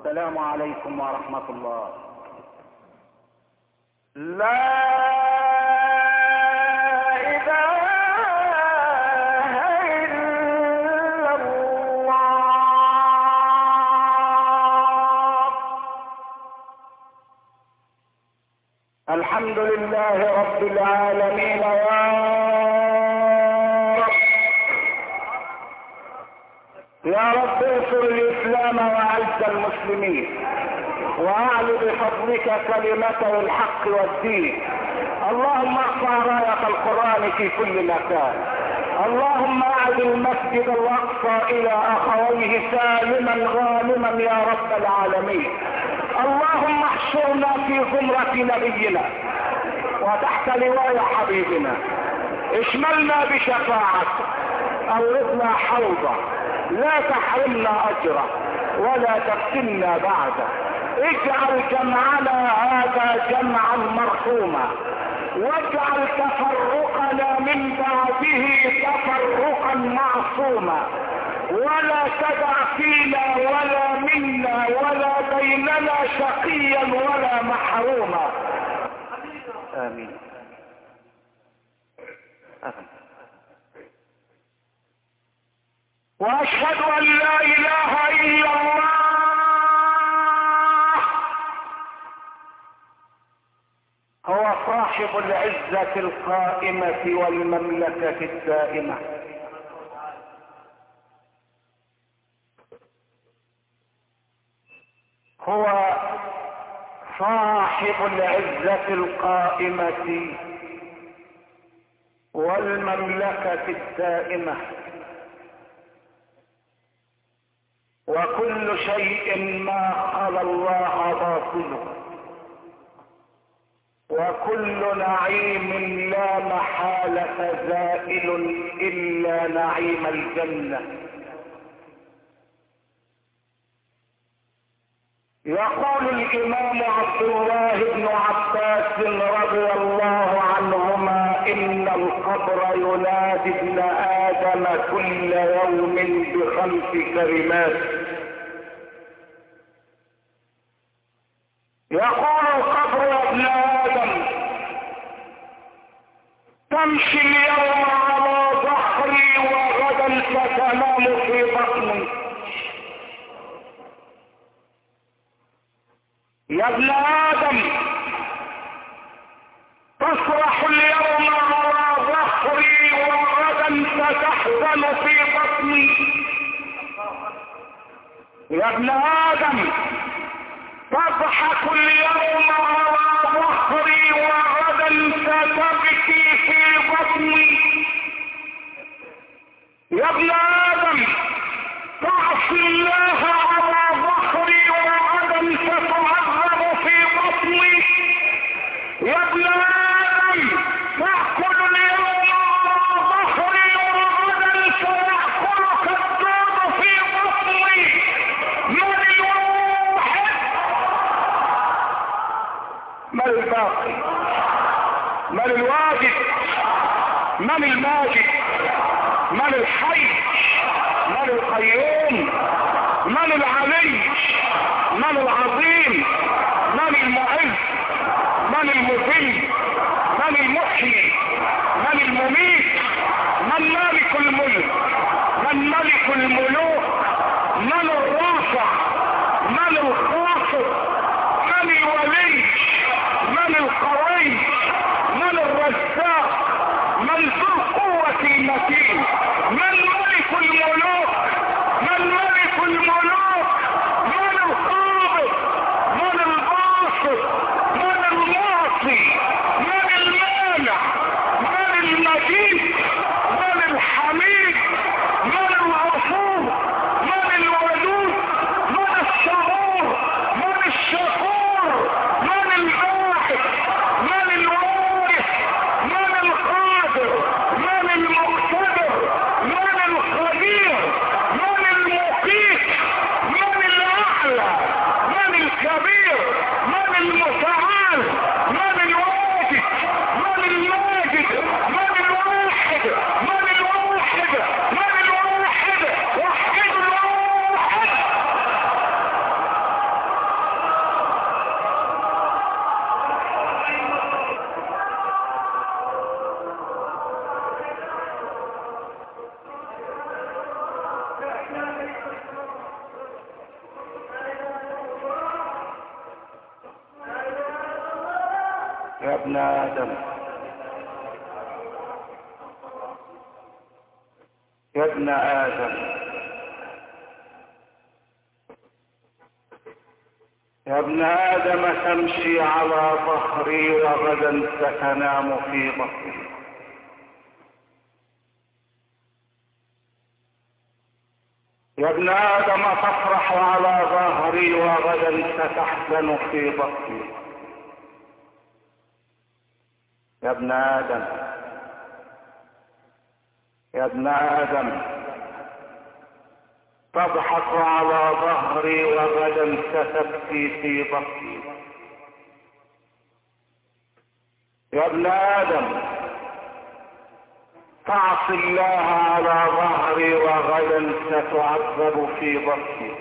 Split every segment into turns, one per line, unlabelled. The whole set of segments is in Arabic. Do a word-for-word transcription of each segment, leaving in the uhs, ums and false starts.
والسلام عليكم ورحمة الله. لا الحمد لله رب العالمين يا رب. يا رب انصر الاسلام واعز المسلمين واعل بفضلك كلمته الحق والدين. اللهم ارفع راية القرآن في كل مكان. اللهم اعد المسجد الاقصى الى اخويه سالما غانما يا رب العالمين. اللهم احشرنا في زمرة نبينا وتحت لواء حبيبنا. اشملنا بشفاعته، اوردنا حوضه، لا تحرمنا اجره ولا تفتنا بعده. اجعل جمعنا هذا جمعا مرحوما، واجعل تفرقنا من بعده تفرقا معصوما، ولا تدع فينا ولا منا ولا بيننا شقيا ولا محروما. آمين. آمين. وأشهد أن لا إله إلا الله هو صاحب العزة القائمة والمملكة الدائمة. هو صاحب العزة القائمة والمملكة الدائمة، وكل شيء ما خلا الله باطل، وكل نعيم لا محالة زائل إلا نعيم الجنة. يقول الإمام عبد الله بن عباس رضي الله عنهما: إن القبر ينادي ابن آدم كل يوم بخمس كلمات. يقول القبر: يا ابن آدم، تمشي اليوم على ظهري وغدا ستنام في بطني. يا ابن آدم، تسرح اليوم على ظهري وغدا ستحزن في بطني. يا ابن آدم، تضحك اليوم على ظهري وغدا ستبكي في بطني. يا ابن آدم، تعصي الله على ظهري وغدا ستعذب في بطني. يا ابن آدم، تأكل اليوم على ظهري وغدا سيأكلك الدود في بطني. من الواحد؟ من الباقي؟ من الواجد؟ من الماجد؟ من الحي؟ من القيوم؟ من العلي؟ من العظيم؟ من المعز؟ من المذل؟ من المحيي؟ من المميت؟ من مالك الملك؟ من ملك الملوك؟ من الرافع؟ من الخافض؟ من الولي؟ من القوي؟ من الرزاق؟ من ذو القوة المتين؟ من ملك الملوك؟ من ملك الملوك؟ من القابض؟ من الباسط؟ من المعطي؟ من المانع؟ من المجيد؟ من الحميد؟ من الغفور؟ من الودود؟ من الصبور؟ من الشكور؟ من الباعث؟ من الوارث؟ من القادر؟ من المقتدر؟ من القدير؟ من المقيت؟ من الاعلى؟ من الكبير؟ من المتعال؟ من الواجد؟ من الماجد؟ من الواحد؟ من الواحد؟ من الواحد؟ وحد الواحد. يا ابن آدم يا ابن آدم يا ابن آدم تمشي على ظهري وغدا ستنام في بطني. يا ابن آدم تفرح على ظهري وغدا ستحزن في بطني. يا ابن آدم يا ابن آدم تضحك على ظهري وغدا ستبكي في بطني. يا ابن آدم تعصي الله على ظهري وغدا ستعذب في بطني.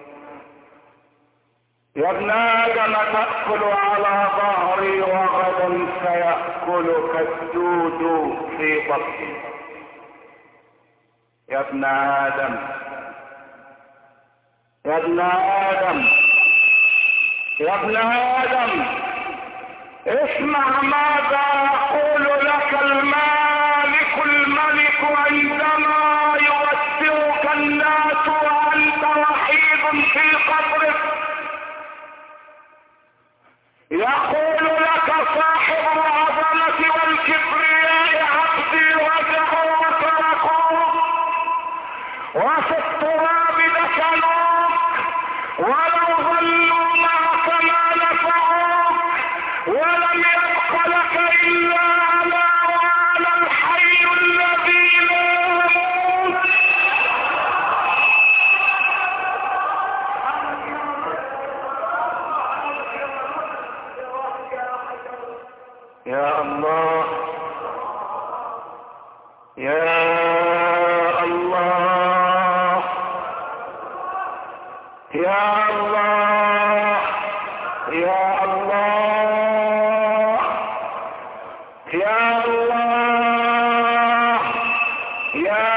يا ابن آدم تأكل على ظهري وغدا سيأكلك الدود في بطني. يا ابن آدم يا ابن آدم يا ابن آدم اسمع ماذا يقول لك المالك الملك عندما يودعك الناس وأنت وحيد في قبرك. يقول لك صاحب العظمة والكبرياء عبدي رجعوا وتركوك وفي التراب دفنوك ولو ظلوا معك ما نفعوك ولم يبق لك إلا على وعلى الحي الذي لا يموت. يا الله يا الله يا الله يا الله يا الله يا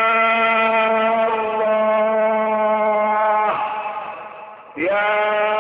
الله يا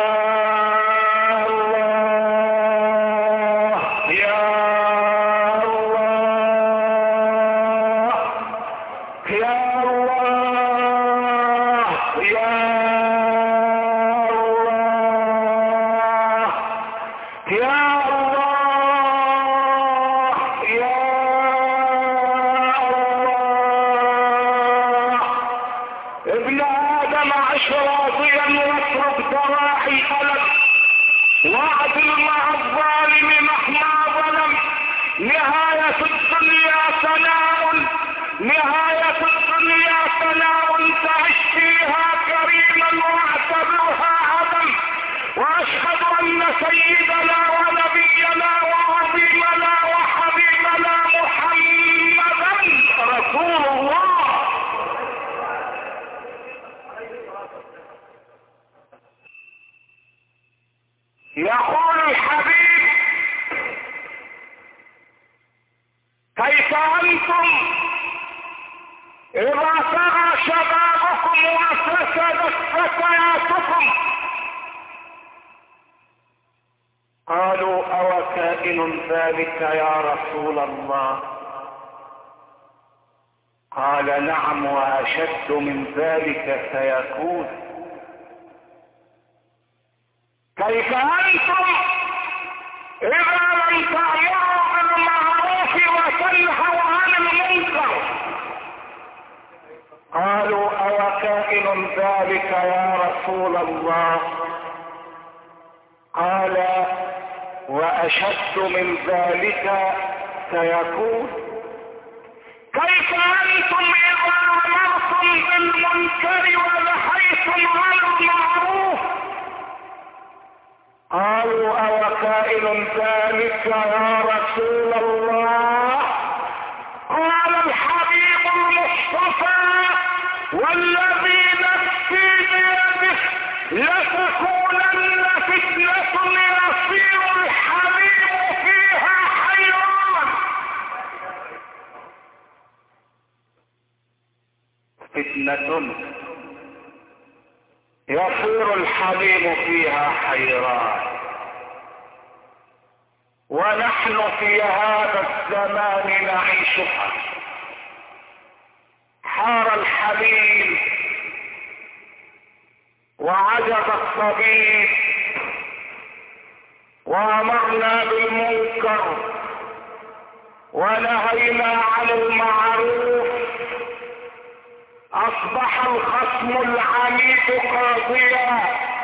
واعدل مع الظالم مهما ظلم. نهاية الدنيا ثناء نهاية الدنيا ثناء تعش فيها كريما واعتبرها عدم. واشهد ان سيدنا ونبينا وعظيمنا وحبيبنا محمدا رسول الله. يقول الحبيب كيف أنتم إذا سعى شبابكم وفسدت فتياتكم؟ قالوا أو كائن ذلك يا رسول الله؟ قال نعم وأشد من ذلك سيكون. كيف أنتم إذا لم تأمروا بالمعروف وتنهوا عن المنكر؟ قالوا أو كائن ذلك يا رسول الله؟ قال وأشد من ذلك سيكون. كيف أنتم إذا أمرتم بالمنكر ونهيتم عن المعروف؟ قالوا أو كائن ذلك يا رسول الله؟ قال الحبيب المصطفى والذي نفسي بيده لتكونن فتنة يصير الحبيب فيها حيران. فتنة يصير الحبيب فيها حيران. ونحن في هذا الزمان نعيشها. حار الحليم وعجب الطبيب، وامرنا بالمنكر ونهينا عن المعروف. اصبح الخصم العنيف قاضيا،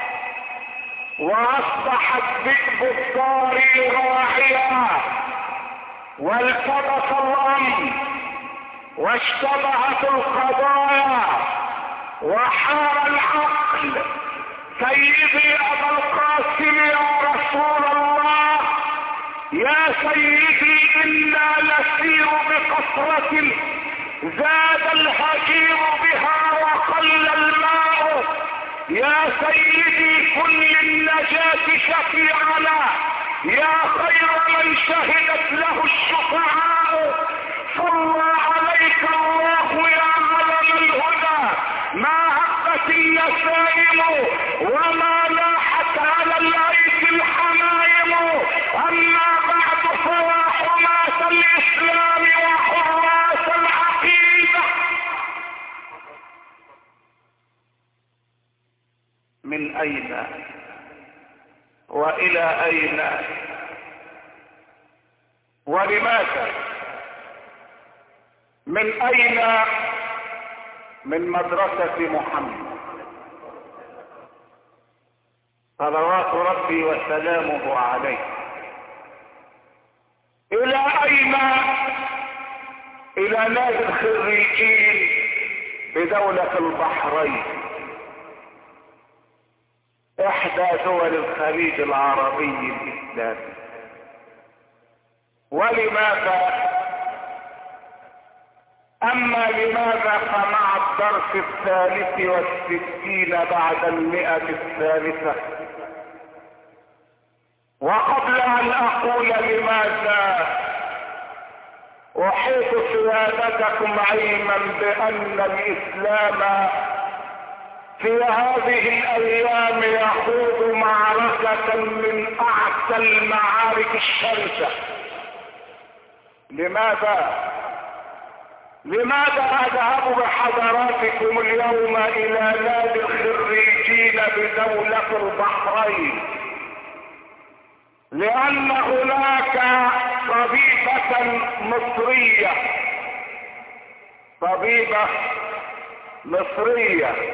واصبح الذئب الضاري راعيا، والتبس الامر واشتبهت القضايا وحار العقل. سيدي ابا القاسم يا رسول الله، يا سيدي انا نسير بقصرة زاد الهجير بها وقل الماء. يا سيدي كن للنجاة شفيعنا، يا خير من شهدت له الشفعاء. صلى عليك الله يا علم الهدى، ما هبت النسائم وما لاحت على الايدي الحمائم. اما بعد فيا حماة الاسلام وحراس العقيدة، من اين والى اين ولماذا؟ من اين؟ من مدرسة محمد صلوات ربي وسلامه عليه. الى اين؟ الى نادي الخريجين بدولة البحرين، احدى دول الخليج العربي الاسلامي. ولماذا؟ اما لماذا فمع الدرس الثالث والستين بعد المئة الثالثة. وقبل ان اقول لماذا، احيط سيادتكم علما بان الاسلام في هذه الايام يخوض معركة من اعتى المعارك الشرسة. لماذا؟ لماذا اذهب بحضراتكم اليوم الى نادي الخريجين بدولة البحرين؟ لان هناك طبيبة مصرية، طبيبة مصرية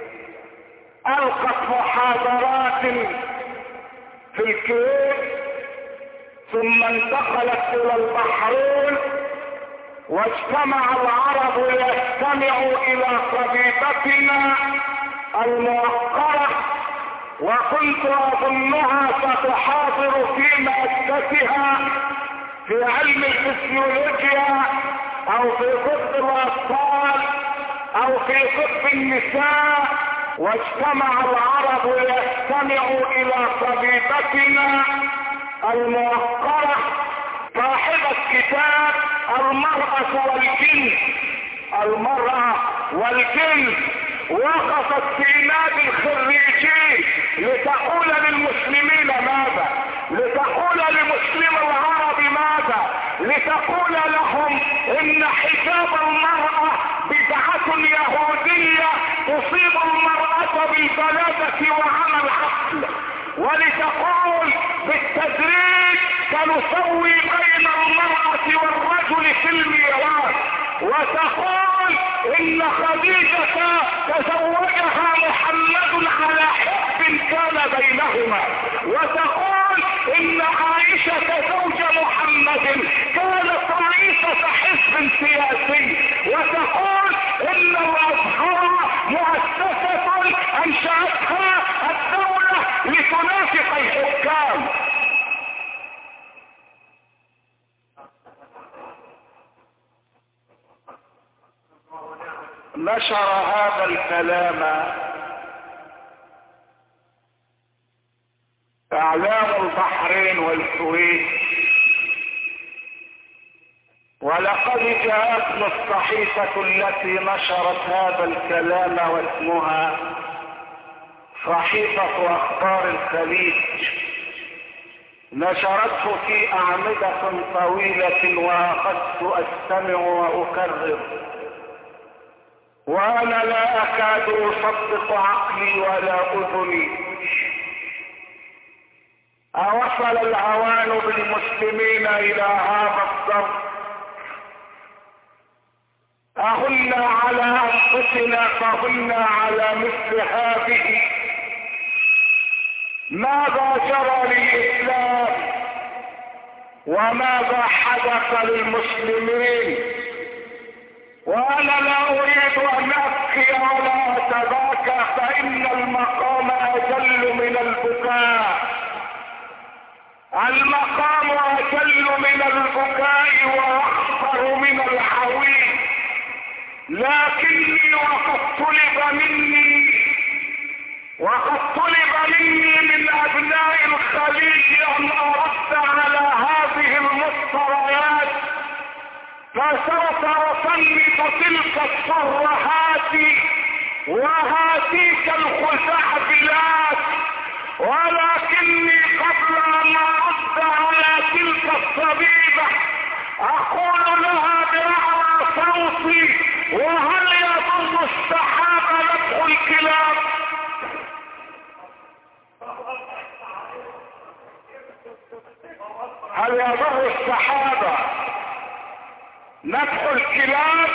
القت محاضرات في الكويت، ثم انتقلت الى البحرين، واجتمع العرب ليستمعوا الى طبيبتنا الموقرة، وكنت اظنها ستحاضر في مادتها في علم الفسيولوجيا او في طب الاطفال او في طب النساء. واجتمع العرب ليستمعوا الى طبيبتنا الموقرة صاحبة كتاب المرأة والجنس. المرأة والجنس وقفت في نادي الخريجين لتقول للمسلمين ماذا؟ لتقول لمسلم العرب ماذا؟ لتقول لهم ان حجاب المرأة بدعة يهودية تصيب المرأة بالبلادة وعمى العقل، ولتقول بالتدريج سنسوي بين المرأة والرجل في الميراث، وتقول ان خديجة تزوجها محمد على حب كان بينهما، وتقول ان عائشة زوج محمد كانت رئيسة حزب سياسي، وتقول ان الازهر مؤسسة انشأتها الدولة لتنافق الحكام. نشر هذا الكلام اعلام البحرين والكويت، ولقد جاءتنا الصحيفة التي نشرت هذا الكلام واسمها صحيفة اخبار الخليج، نشرته في أعمدة طويلة وأخذت أستمع وأكرر، وأنا لا أكاد أصدق عقلي ولا أذني. أوصل الهوان بالمسلمين إلى هذا الضرب؟ أهلنا على أنفسنا فهلنا على مثل هذه؟ ماذا جرى للإسلام وماذا حدث للمسلمين؟ وأنا لا أريد أن أبكي ولا أتباكى، فإن المقام أجل من البكاء، المقام أجل من البكاء وأخطر من الحويل. لكني وقد طلب مني وقد طلب مني من أبناء الخليج أن أرد على هذه المفتريات، فسوف أصنف تلك الصرخات وهاتيك الخزعبلات، ولكني قبل أن أرد على تلك الصبيبة أقول لها بأعلى صوتي: وهل يظن السحاب نفخ الكلاب؟ هل يضر السحابة نفخ الكلاب؟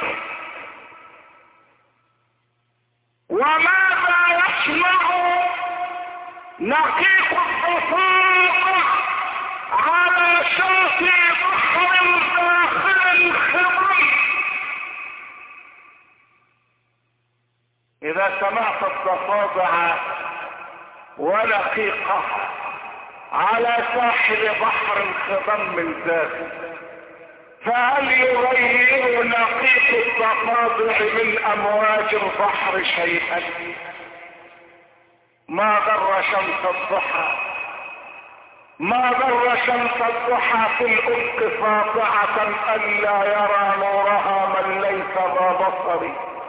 وماذا يسمع نقيق الضفاء على شاطئ بحر داخل خضم؟ إذا سمعت الضفادع ونقيقها على ساحل بحر خضم ذات، فهل يغير نقيق الضفادع من أمواج البحر شيئا؟ ما ضر شمس الضحى ما ضر شمس الضحى في الأفق ساطعة ألا يرى نورها من ليس ذا بصر،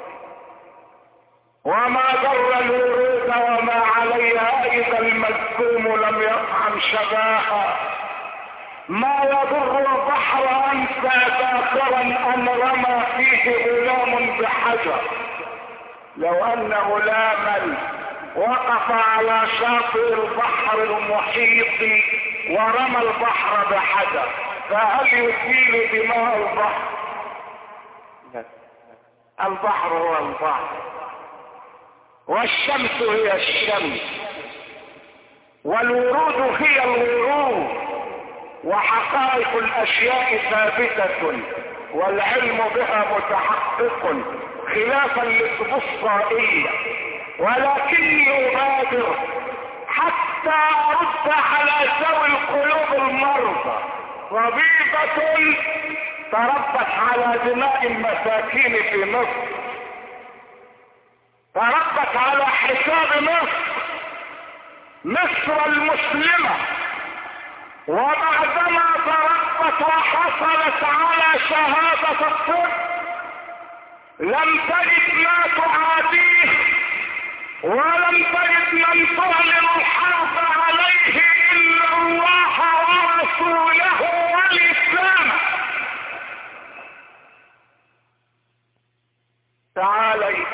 وما ضر الورود وما عليها إذا المذموم لم يطعم شباها، ما يضر البحر أنسى ذاكرا أن رمى فيه غلام بحجر. لو أن غلاما وقف على شاطئ البحر المحيط ورمى البحر بحجر، فهل يسيل دماء البحر؟ البحر هو البحر، والشمس هي الشمس، والورود هي الورود، وحقائق الاشياء ثابتة والعلم بها متحقق خلافا للبصائية. ولكني ابادر حتى ارد على ذوي القلوب المرضى. ربيبة تربت على دماء المساكين في مصر، تربت على حساب مصر مصر المسلمة، وبعدما تربت وحصلت على شهادة الطب لم تجد ما تعاديه، ولم تجد من تعلن الحرب عليه إلا الله ورسوله والإسلام. تعالي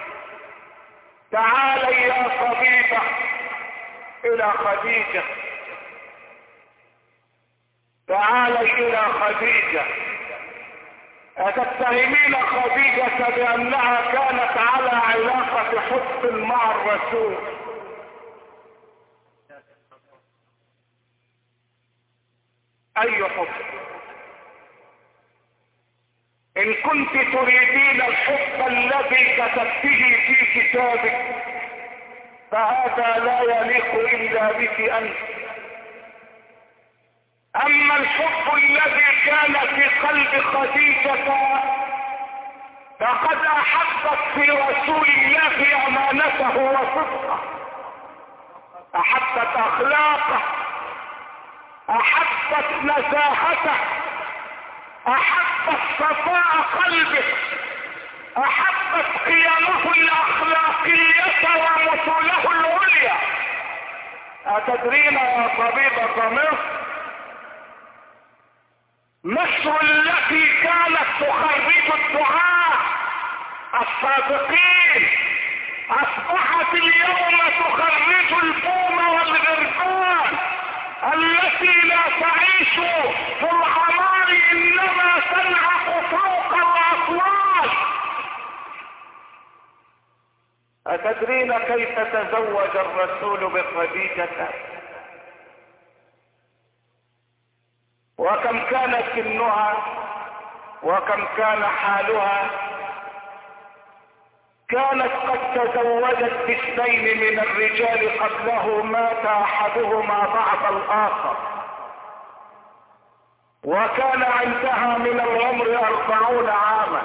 تعالي يا طبيبة إلى خديجة، تعالي إلى خديجة. أتتهمين خديجة بأنها كانت على علاقة حب مع الرسول؟ أي حب؟ إن كنت تريدين الحب الذي كتبته في كتابك فهذا لا يليق إلا بك أنت. أما الحب الذي كان في قلب خديجة فقد أحبت في رسول الله أمانته وصدقه، أحبت أخلاقه، أحبت نزاهته، أحبت صفاء قلبه، أحبت قيمه الأخلاقية ومثله العليا. أتدرين يا طبيبة مصر، مصر التي كانت تخرج الدعاة الصادقين اصبحت اليوم تخرج البوم والغربان التي لا تعيش في العمار انما تلعق فوق الاطلال. اتدرين كيف تزوج الرسول بخديجة وكم كان سنها وكم كان حالها؟ كانت قد تزوجت باثنين من الرجال قبله، مات احدهما بعد الاخر، وكان عندها من العمر اربعون عاما،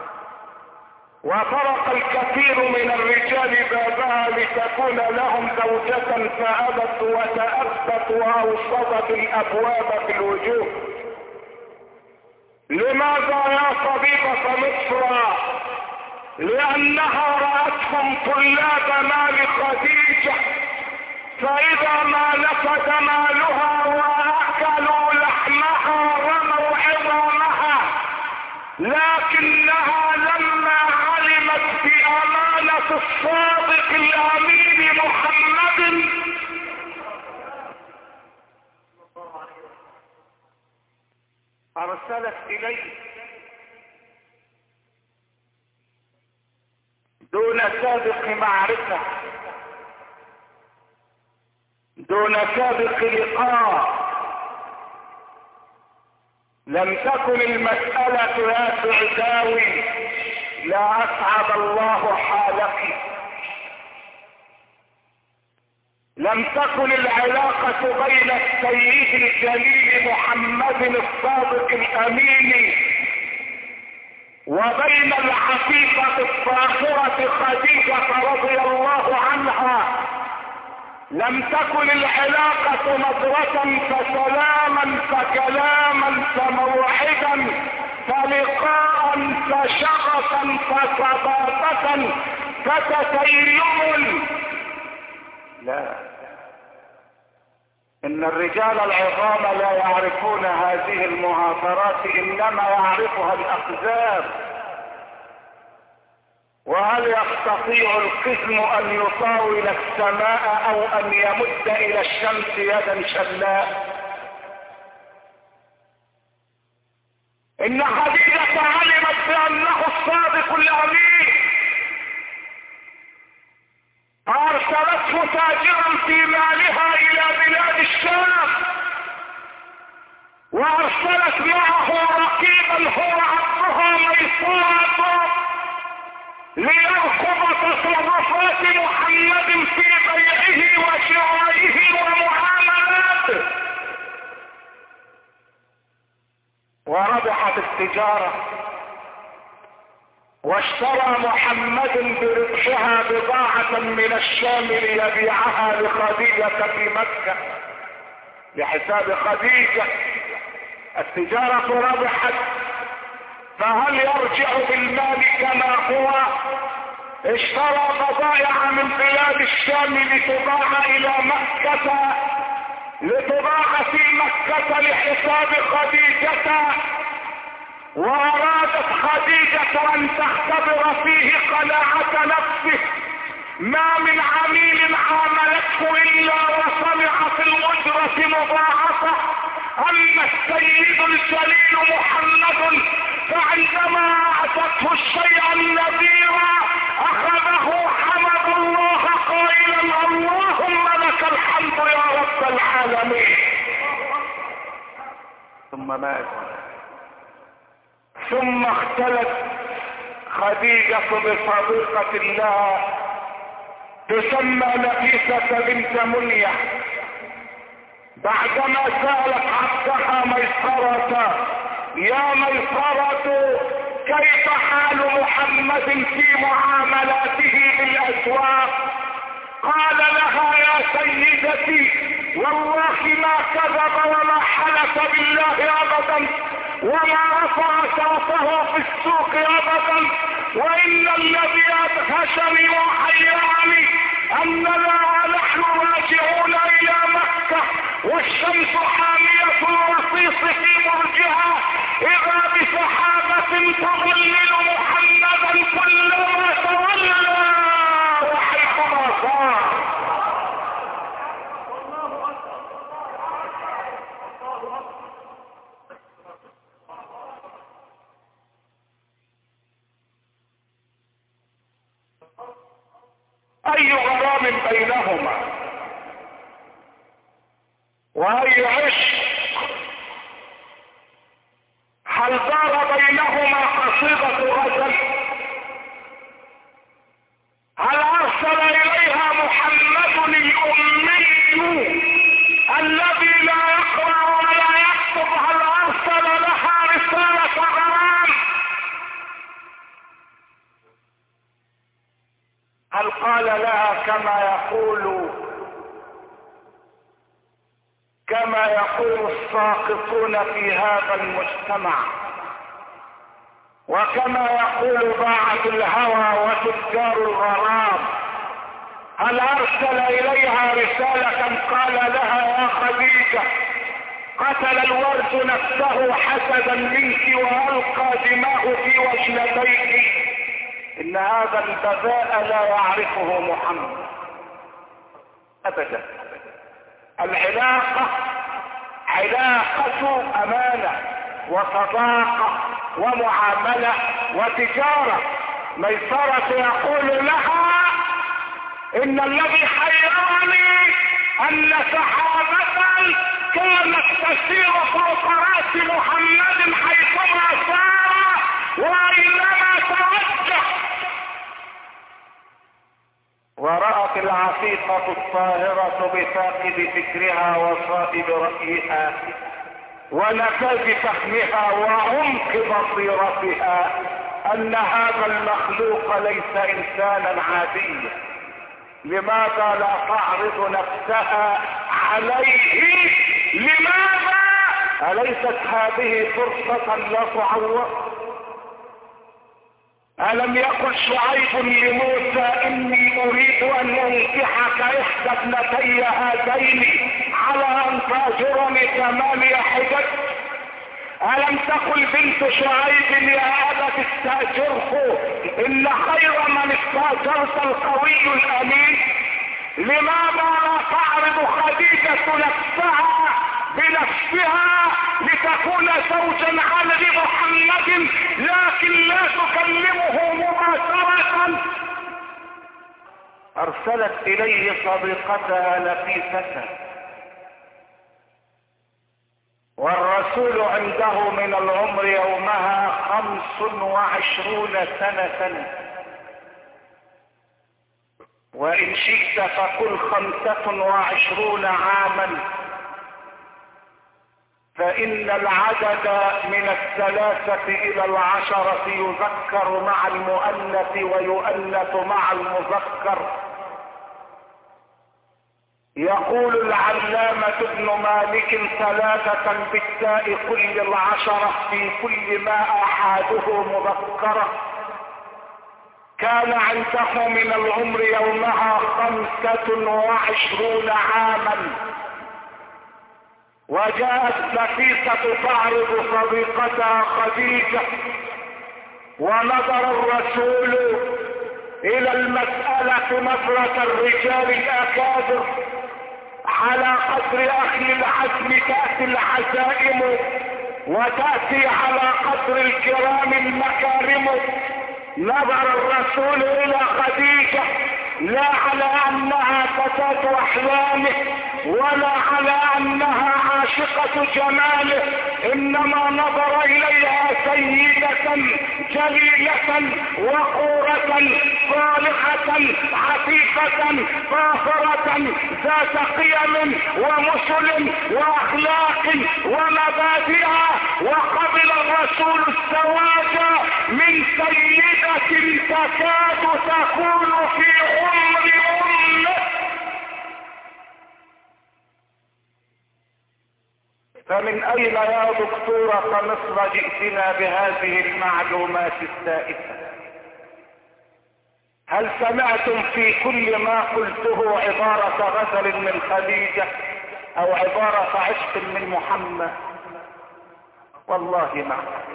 وطرق الكثير من الرجال بابها لتكون لهم زوجة فابت وتأبت واوصدت الابواب في الوجوه. لماذا يا طبيبة مصر؟ لانها رأتهم طلاب مال خديجة، فاذا ما نفد مالها واكلوا لحمها رموا عظامها، لكنها لما علمت بامانة الصادق الامين محمد ارسلت اليه دون سابق معرفة، دون سابق لقاء. لم تكن المسألة يا سعداوي لا اسعد الله حالك، لم تكن العلاقة بين السيد الجليل محمد الصادق الامين وبين العفيفة الطاهرة خديجة رضي الله عنها، لم تكن العلاقة نظرة فسلاما فكلاما فموعدا فلقاء فشغفا فصبابة فتتيم. لا، ان الرجال العظام لا يعرفون هذه المهاترات، انما يعرفها الاقزام. وهل يستطيع القزم ان يطاول السماء او ان يمد الى الشمس يدا شلاء؟ ان خديجة علمت بانه الصادق الامين، ارسلته تاجرا في مالها الى بلاد الشام، وارسلت معه رقيبا هو عبدها ميسورة ليرقب تصرفات محمد في بيعه وشرائه ومعاملاته. وربحت التجارة، واشترى محمد بربحها بضاعة من الشام ليبيعها لخديجة في مكة بحساب خديجة. التجارة ربحت، فهل يرجع بالمال كما هو؟ اشترى بضائع من بلاد الشام لتباع الى مكة، لتباع في مكة لحساب خديجة، وارادت خديجة ان تختبر فيه قناعة نفسه. ما من عميل عاملته الا وسمعت الاجرة مضاعفة. اما السيد الجليل محمد فعندما اعطته الشيء النذير اخذه حمد الله قائلا اللهم لك الحمد يا رب العالمين. ثم مات. ثم اختلت خديجة بصديقة لها تسمى نفيسة بنت منية، بعدما سألت عبدها ميسرة يا ميسرة كيف حال محمد في معاملاته بالاسواق؟ قال لها يا سيدتي والله ما كذب وما حلف بالله ابدا وما رفع صوته في السوق ابدا، وان الذي ادهشني وحيرني اننا نحن راجعون الى والشمس حامية الوصيص في برجها اذا بسحابة تظلل محمدا كلما تولى وحيثما صار. اي غرام بينهما واي عشق. هل دار بينهما قصيدة غزل؟ هل ارسل اليها محمد الامي الذي لا يقرأ ولا يكتب؟ هل ارسل لها رسالة غرام؟ هل قال لها كما يقول كما يقول الساقطون في هذا المجتمع وكما يقول باعة الهوى وتجار الغرام، هل ارسل اليها رسالة قال لها يا خديجة قتل الورد نفسه حسدا منك والقى دماء في وجنتيك؟ ان هذا البذاء لا يعرفه محمد ابدا. العلاقة علاقة امانة وصداقة ومعاملة وتجارة. ميسرة يقول لها ان الذي حيرني ان سحابة كانت تسير فوق راس محمد حيثما سار واينما توجه، ورأت العفيفة الطاهرة بفاقد فكرها وصائب رأيها ونفاذ فهمها وعمق بصيرتها ان هذا المخلوق ليس انسانا عاديا. لماذا لا تعرض نفسها عليه؟ لماذا؟ أليست هذه فرصة لا تعوض؟ ألم يقل شعيب لموسى إني أريد أن أنكحك إحدى ابنتي هاتين على أن تأجرني ثمانية حجج؟ ألم تقل بنت شعيب يا أبت استأجره إن خير من استأجرت القوي الأمين؟ لماذا لا تعرض خديجة نفسها بنفسها لتكون زوجا على محمد لكن لا تكلمه مباشرة؟ ارسلت اليه صديقتها نفيسة والرسول عنده من العمر يومها خمس وعشرون سنة، وإن شئت فقل خمسة وعشرون عاما، فإن العدد من الثلاثة إلى العشرة يذكر مع المؤنث ويؤنث مع المذكر. يقول العلامة ابن مالك ثلاثة بالتاء كل العشرة في كل ما أحاده مذكرة. كان عنده من العمر يومها خمسة وعشرون عاما، وجاءت نفيسة تعرض صديقتها خديجة، ونظر الرسول الى المسألة نظرة الرجال الاكابر. على قدر اهل العزم تأتي العزائم وتأتي على قدر الكرام المكارم. نظر الرسول الى خديجة لا على انها فتاة احلامه ولا على انها عاشقة جماله، انما نظر اليها سيدة جليلة وقورة صالحة عفيفة طاهرة ذات قيم ومثل واخلاق ومبادئ. وقبل الرسول الزواج من سيدة تكاد تكون في عمر امه. فمن اين يا دكتورة مصر جئتنا بهذه المعلومات السائسة؟ هل سمعتم في كل ما قلته عبارة غزل من خديجة؟ او عبارة عشق من محمد؟ والله ما.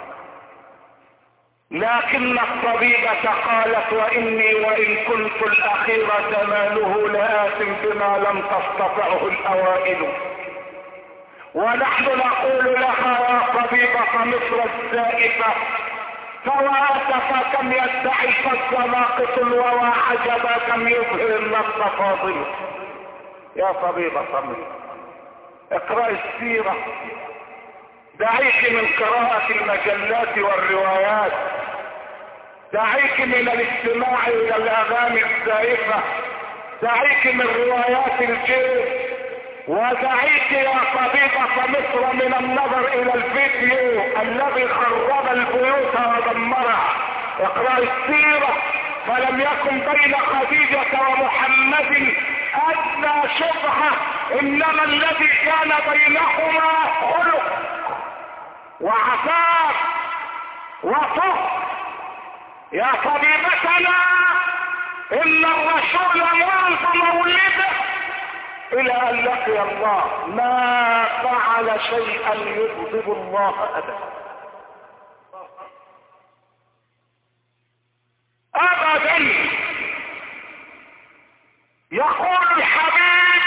لكن الطبيبة قالت واني وان كنت الاخير زمانه لآت بما لم تستطعه الاوائل. ونحن نقول لها يا طبيبة مصر الزائفة فواسف كم يدعي الفضل ناقص ووا عجبا كم يظهر النص فاضل. يا طبيبة مصر اقرأ السيرة، دعيك من قراءة المجلات والروايات، دعيك من الاستماع الى الاغاني الزائفة، دعيك من روايات الجيش، ودعيك يا طبيبة مصر من النظر الى الفيديو الذي خرب البيوت ودمرها. اقرأ السيرة، فلم يكن بين خديجة ومحمد ادنى شبهة، انما الذي كان بينهما خلق وعفاف وطهر. يا طبيبتنا ان الرسول منذ مولده الى ان لقي الله ما فعل شيئا يغضب الله ابدا ابدا. يقول الحبيب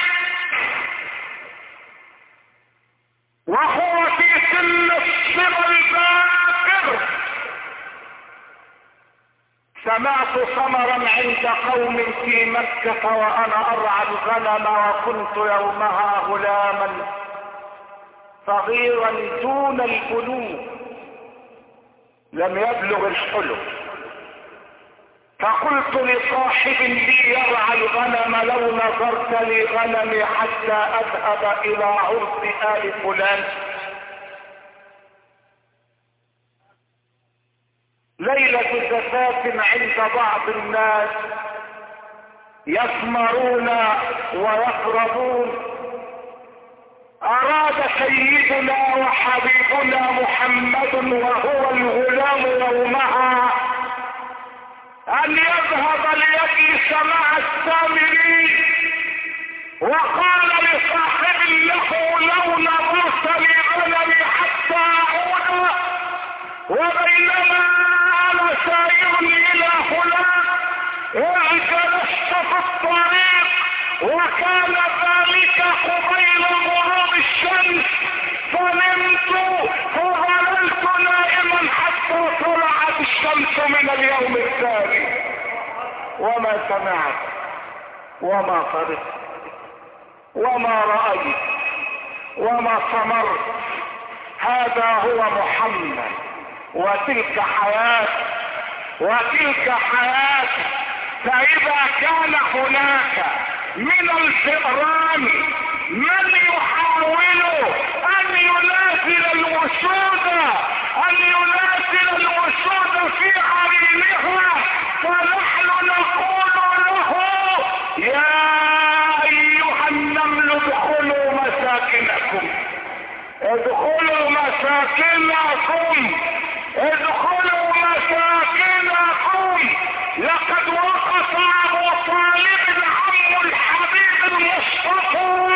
وهو في سن الصبا الباكر: سمعت صمرا عند قوم في مكة وانا ارعى الغنم وكنت يومها غلاما صغيرا دون البلوغ لم يبلغ الحلم، فقلت لصاحب لي يرعى الغنم لو نظرت لي غنمي حتى اذهب الى عرس آل فلان. ليلة زفاف عند بعض الناس يثمرون ويقربون، اراد سيدنا وحبيبنا محمد وهو الغلام يومها ان يذهب ليجلس مع السامرين، وقال لصاحب له لو نظرت لي غنمي حتى اعود، وبينما انا سائر الى فلان اذ جلست في الطريق وكان ذلك قبيل غروب الشمس، فنمت فظللت نائما حتى طلعت الشمس من اليوم الثاني، وما سمعت وما طرقت وما رأيت وما صمرت. هذا هو محمد، وتلك حياة وتلك حياة. فإذا كان هناك من الفئران من يحاول أن ينازل الوسود أن ينازل الوسود في عرينها، فنحن نقول له يا أيها النمل ادخلوا مساكنكم ادخلوا مساكنكم ادخلوا مساكنكم. لقد وقف ابو طالب عم الحبيب المصطفى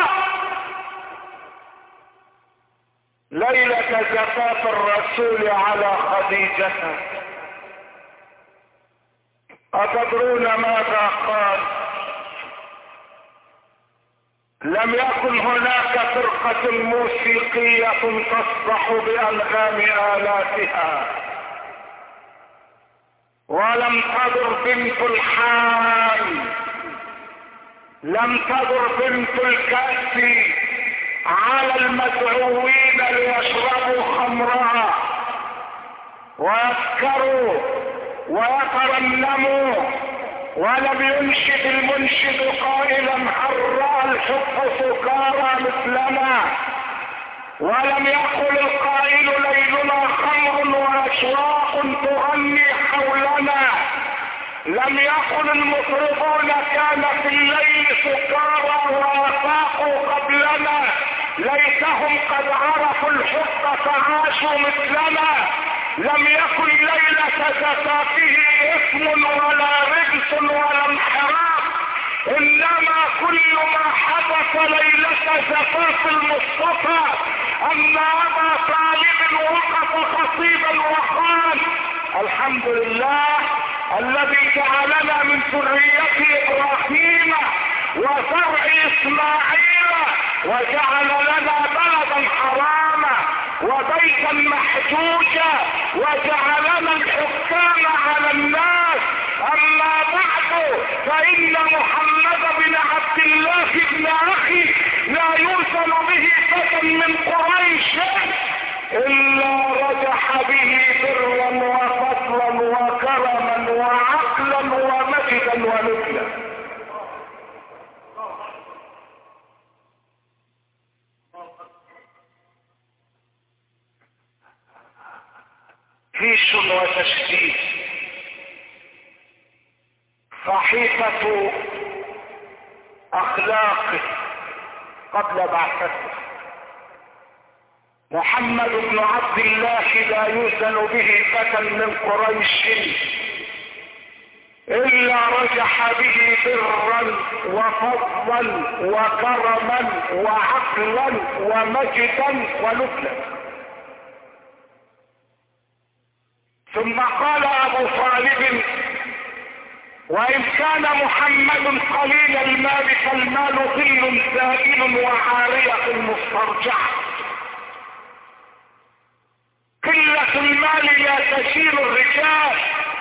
ليلة زفاف الرسول على خديجة. أتدرون ماذا قال؟ لم يكن هناك فرقة موسيقية تصدح بأنغام آلاتها، ولم تدر بنت الحان، لم تدر بنت الكأس على المدعوين ليشربوا خمرها ويسكروا ويترنموا، ولم ينشد المنشد قائلا هل رأى الحب سكارى مثلنا، ولم يقل القائل ليلنا خمر واشواق تغني حولنا، لم يقل المطربون كان في الليل سكارى وافاقوا قبلنا، ليتهم قد عرفوا الحب فعاشوا مثلنا. لم يكن ليلة زفافه اسم ولا رجس ولا انحراف، انما كل ما حدث ليلة ذات زفاف المصطفى ان ابا طالب وقف خطيبا وقال: الحمد لله الذي جعلنا من ذرية ابراهيم وزرع اسماعيل وجعل لنا بلدا حراما وبيتا محجوجا وجعلنا الحكام على الناس. اما بعد فان محمد بن عبد الله بن اخي لا يوزن به فتى من قريش الا رجح به برا وفضلا وكرما وعقلا ومجدا ونبلا. فيش وتشديد. صحيفة اخلاقه قبل بعثته. محمد بن عبد الله لا يوزن به فتى من قريش الا رجح به برا وفضلا وكرما وعقلا ومجدا ونبلا. ثم قال ابو طالب: وان كان محمد قليل المال فالمال ظل زائل وعارية مسترجعة. قلة المال لا تشيل الرجال.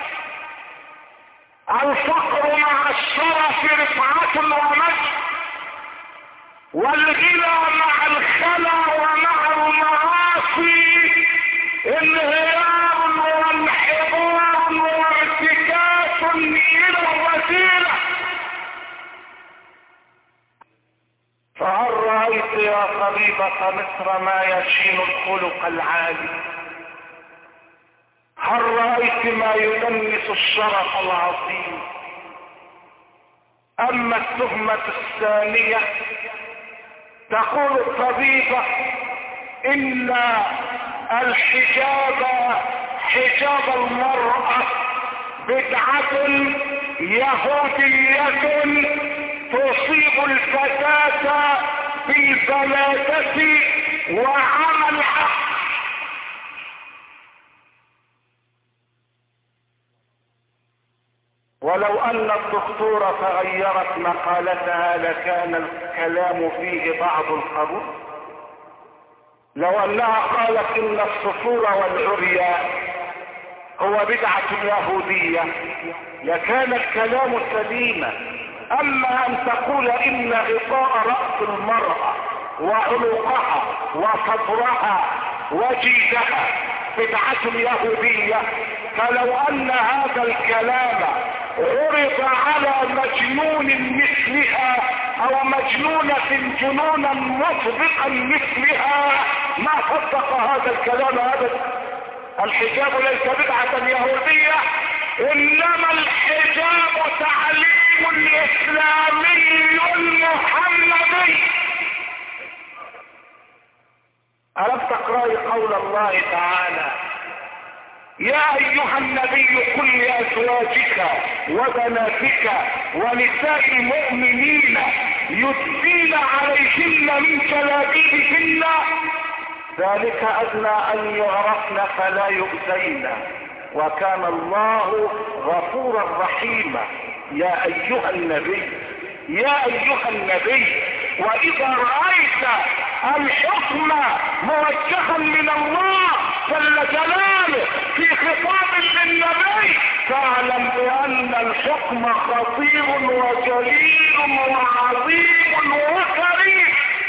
الفقر مع الشرف رفعة ومجد، والغنى مع الخلا ومع المعاصي انهيار وانحدار وارتكاس الى الوسيله. فهل رايت يا طبيبة مصر ما يشين الخلق العالي؟ هل رايت ما يدنس الشرف العظيم؟ اما التهمة الثانية تقول الطبيبة: ان الحجاب حجاب المرأة بدعة يهودية تصيب الفتاة بالبلادة وعمى العقل. ولو ان الدكتورة تغيرت مقالتها لكان الكلام فيه بعض القبول. لو انها قالت ان الصفور والعرياء هو بدعة يهودية لكان الكلام سليما. اما ان تقول ان غطاء رأس المرأة وعنقها وصدرها وجيدها بدعة يهودية، فلو ان هذا الكلام عرض على مجنون مثلها او مجنونة جنونا مسبقا مثلها ما صدق هذا الكلام ابدا. الحجاب ليس بدعة يهودية، انما الحجاب تعليم اسلامي محمدي. ألم تقرأي قول الله تعالى: يا ايها النبي قل لازواجك وبناتك ونساء المؤمنين يدنين عليهن من جلابيبهن ذلك ادنى ان يعرفن فلا يؤذين وكان الله غفورا رحيما. يا ايها النبي يا ايها النبي واذا رأيت الحكم موجها من الله جل جلاله في خطاب للنبي فاعلم بان الحكم خطير وجليل وعظيم وكريم.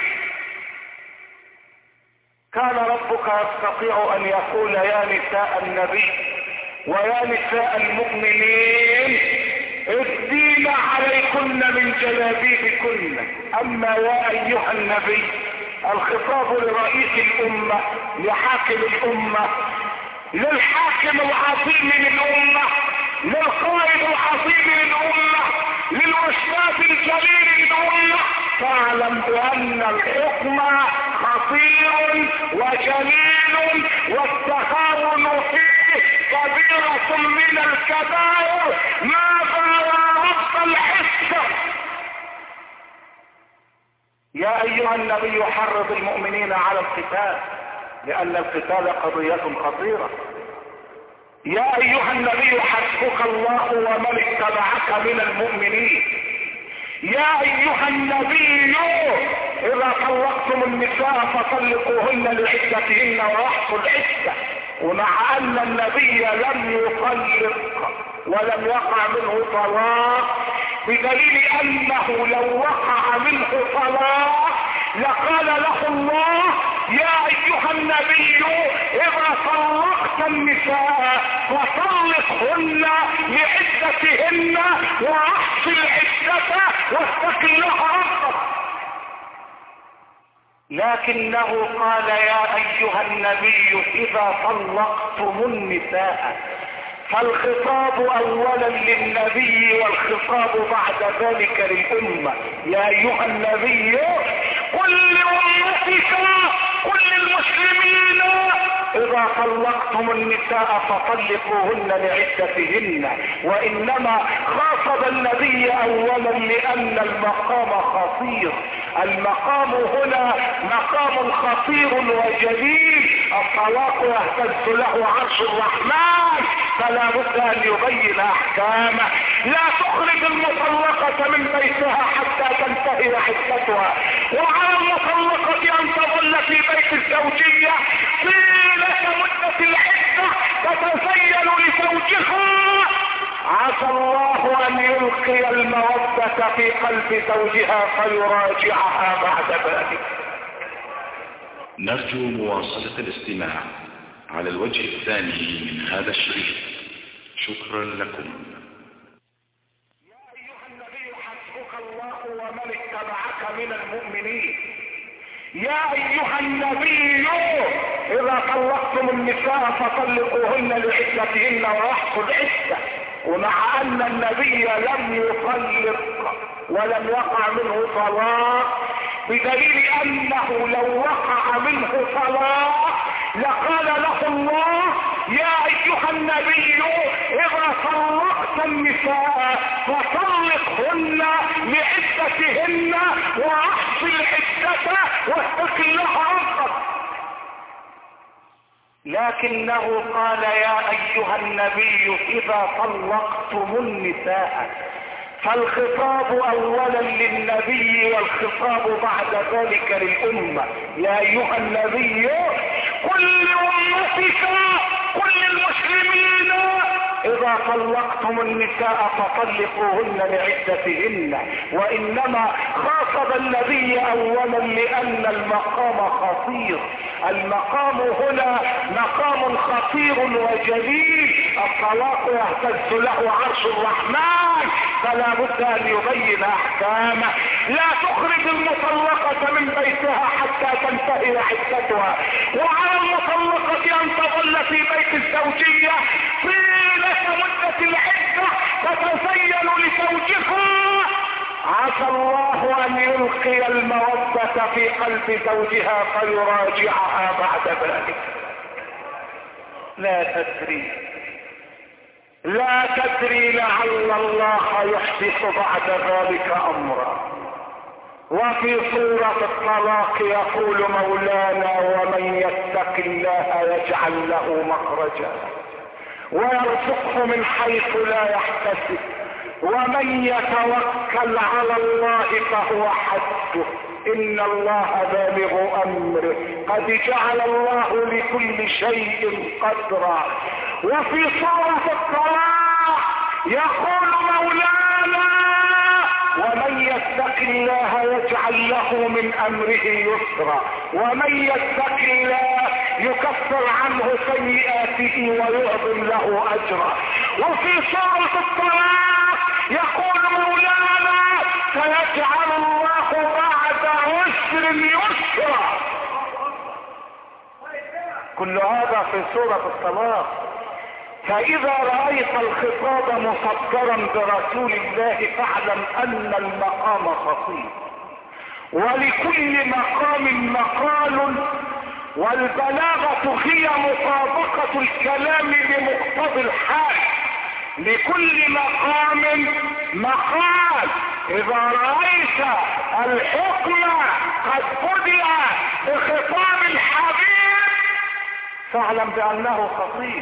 كان ربك يستطيع ان يقول: يا نساء النبي ويا نساء المؤمنين ادين عليكن من جلابيبكن. اما يا ايها النبي الخطاب لرئيس الامة، لحاكم الامة، للحاكم العظيم للامة، للقائد العظيم للامة، للاستاذ الجليل للامة. فاعلم بان الحكم خطير وجليل والتهاون فيه كبيرة من الكبائر. ماذا يا رب العزة؟ يا ايها النبي حرض المؤمنين على القتال لان القتال قضية خطيرة. يا ايها النبي حسبك الله ومن اتبعك من المؤمنين. يا ايها النبي اذا طلقتم النساء فطلقوهن لعدتهن واحصوا العدة. ومع ان النبي لم يطلق ولم يقع منه طلاق، بدليل انه لو وقع منه طلاق لقال له الله يا ايها النبي اذا طلقت النساء فطلقهن لعدتهن واحص العدة واتق الله ربك. لكنه قال يا ايها النبي اذا طلقتم النساء، فالخطاب اولا للنبي والخطاب بعد ذلك للامة. يا ايها النبي قل لأمتك قل للمسلمين اذا طلقتم النساء فطلقوهن لعدتهن. وانما خاطب النبي اولا لان المقام خطير. المقام هنا مقام خطير وجليل. الطلاق يهتز له عرش الرحمن، فلا بد ان يبين احكامه. لا تخرج المطلقة من بيتها حتى تنتهي عدتها، وعلى المطلقة ان تظل في بيت الزوجية طيلة مدة العدة تتزين لزوجها. عسى الله ان يلقي المودة في قلب زوجها فيراجعها بعد ذلك.
نرجو مواصلة الاستماع على الوجه الثاني من هذا الشريط. شكرا لكم.
يا ايها النبي حسبك الله ومن اتبعك من المؤمنين. يا ايها النبي اذا طلقتم النساء فطلقوهن لعدتهن واحصوا العدة. ومع ان النبي لم يطلق ولم يقع منه طلاق، بدليل انه لو وقع منه طلاق لقال له الله يا ايها النبي اذا طلقت النساء فطلقهن لعدتهن واحص العدة واتق الله ربك. لكنه قال يا ايها النبي اذا طلقتم النساء، فالخطاب اولا للنبي والخطاب بعد ذلك للامة. يا ايها النبي قل لأمتك قل للمسلمين اذا طلقتم النساء فطلقوهن لعدتهن. وانما خاطب النبي اولا لان المقام خطير. المقام هنا مقام خطير وجليل. الطلاق يهتز له عرش الرحمن، فلا بد ان يبين احكامه. لا تخرج المطلقة من بيتها حتى تنتهي عدتها، وعلى المطلقة ان تظل في بيت الزوجية طيلة مدة العدة تتزين لزوجها. عسى الله ان يلقي المودة في قلب زوجها فيراجعها بعد ذلك. لا تدري لا تدري لعل الله يحدث بعد ذلك امرا. وفي سورة الطلاق يقول مولانا ومن يتق الله يجعل له مخرجا ويرزقه من حيث لا يحتسب ومن يتوكل على الله فهو حسبه ان الله بالغ امره قد جعل الله لكل شيء قدرا. وفي سورة الطلاق يقول مولانا ومن يتق الله يجعل له من امره يسرا ومن يتق الله يكفر عنه سيئاته ويعظم له اجرا. وفي سورة الطلاق يقول مولانا سيجعل الله بعد عسر يسرا. كل هذا في سورة الطلاق. فاذا رأيت الخطاب مصدرا برسول الله فاعلم ان المقام خطير، ولكل مقام مقال، والبلاغة هي مطابقة الكلام لمقتضى الحال. لكل مقام مقال. اذا رأيت الحكم وقد بدأ بخطاب الحبيب فاعلم بأنه خطير.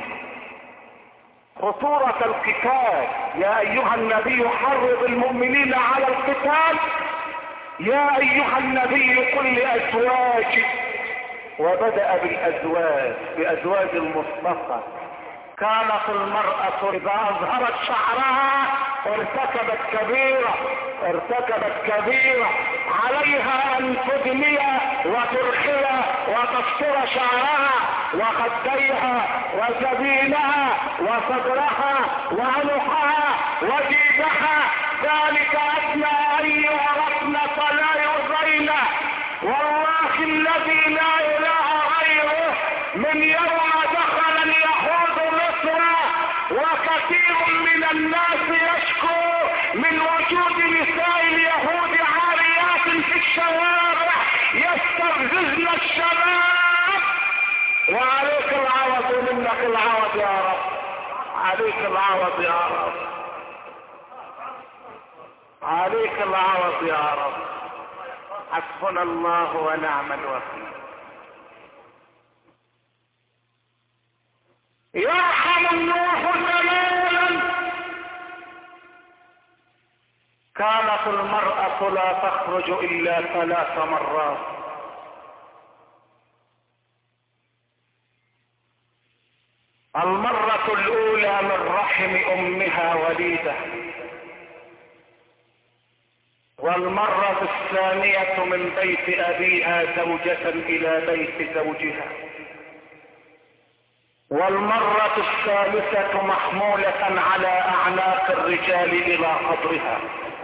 خطورة القتال. يا أيها النبي حرض المؤمنين على القتال. يا أيها النبي قل لأزواجك. وبدأ بالأزواج بأزواج المصطفى. كانت المرأة إذا أظهرت شعرها ارتكبت كبيرة ارتكبت كبيرة عليها أن تدمي وترخي وتستر شعرها وخديها وجبينها وصدرها وعنقها وجيبها، ذلك أدنى أن يعرفن فلا يؤذين. والله الذي لا إله غيره من يوم دخل اليهود مصر وكثير من الناس يشكو من وجود نساء اليهود عاريات في الشوارع يستفززن الشباب. وعليك العوض ومنك العوض يا رب، عليك العوض يا رب، عليك العوض يا رب. حسبنا الله ونعم الوكيل. يرحم الله زمانا كانت المرأة لا تخرج إلا ثلاث مرات. المرة الأولى من رحم أمها وليدة، والمرة الثانية من بيت أبيها زوجة إلى بيت زوجها، والمرة الثالثة محمولة على أعناق الرجال إلى قبرها.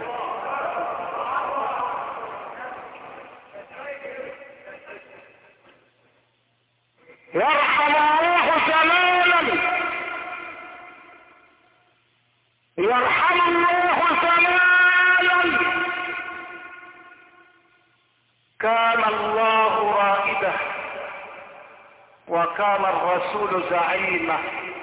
يرحم الله زمانا يرحم الله زمانا كان الله رائده وكان الرسول زعيمه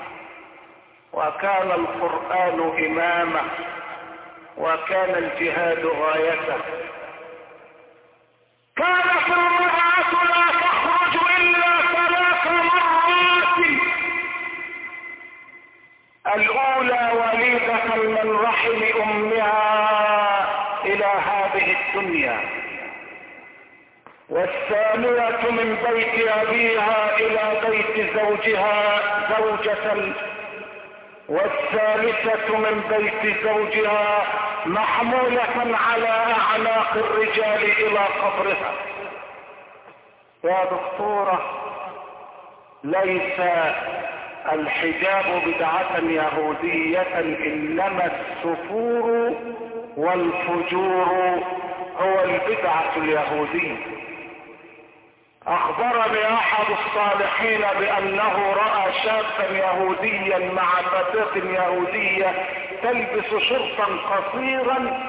وكان القرآن إمامه وكان الجهاد غايته. كانت المرأة لا تخرج إلا ثلاث مرات. الأولى وليدة من رحم أمها إلى هذه الدنيا، والثانية من بيت أبيها إلى بيت زوجها زوجة، والثالثة من بيت زوجها محمولة على أعناق الرجال إلى قبرها. يا دكتورة، ليس الحجاب بدعة يهودية، إنما السفور والفجور هو البدعة اليهودية. أخبرني أحد الصالحين بأنه رأى شابا يهوديا مع فتاة يهودية تلبس شرطا قصيرا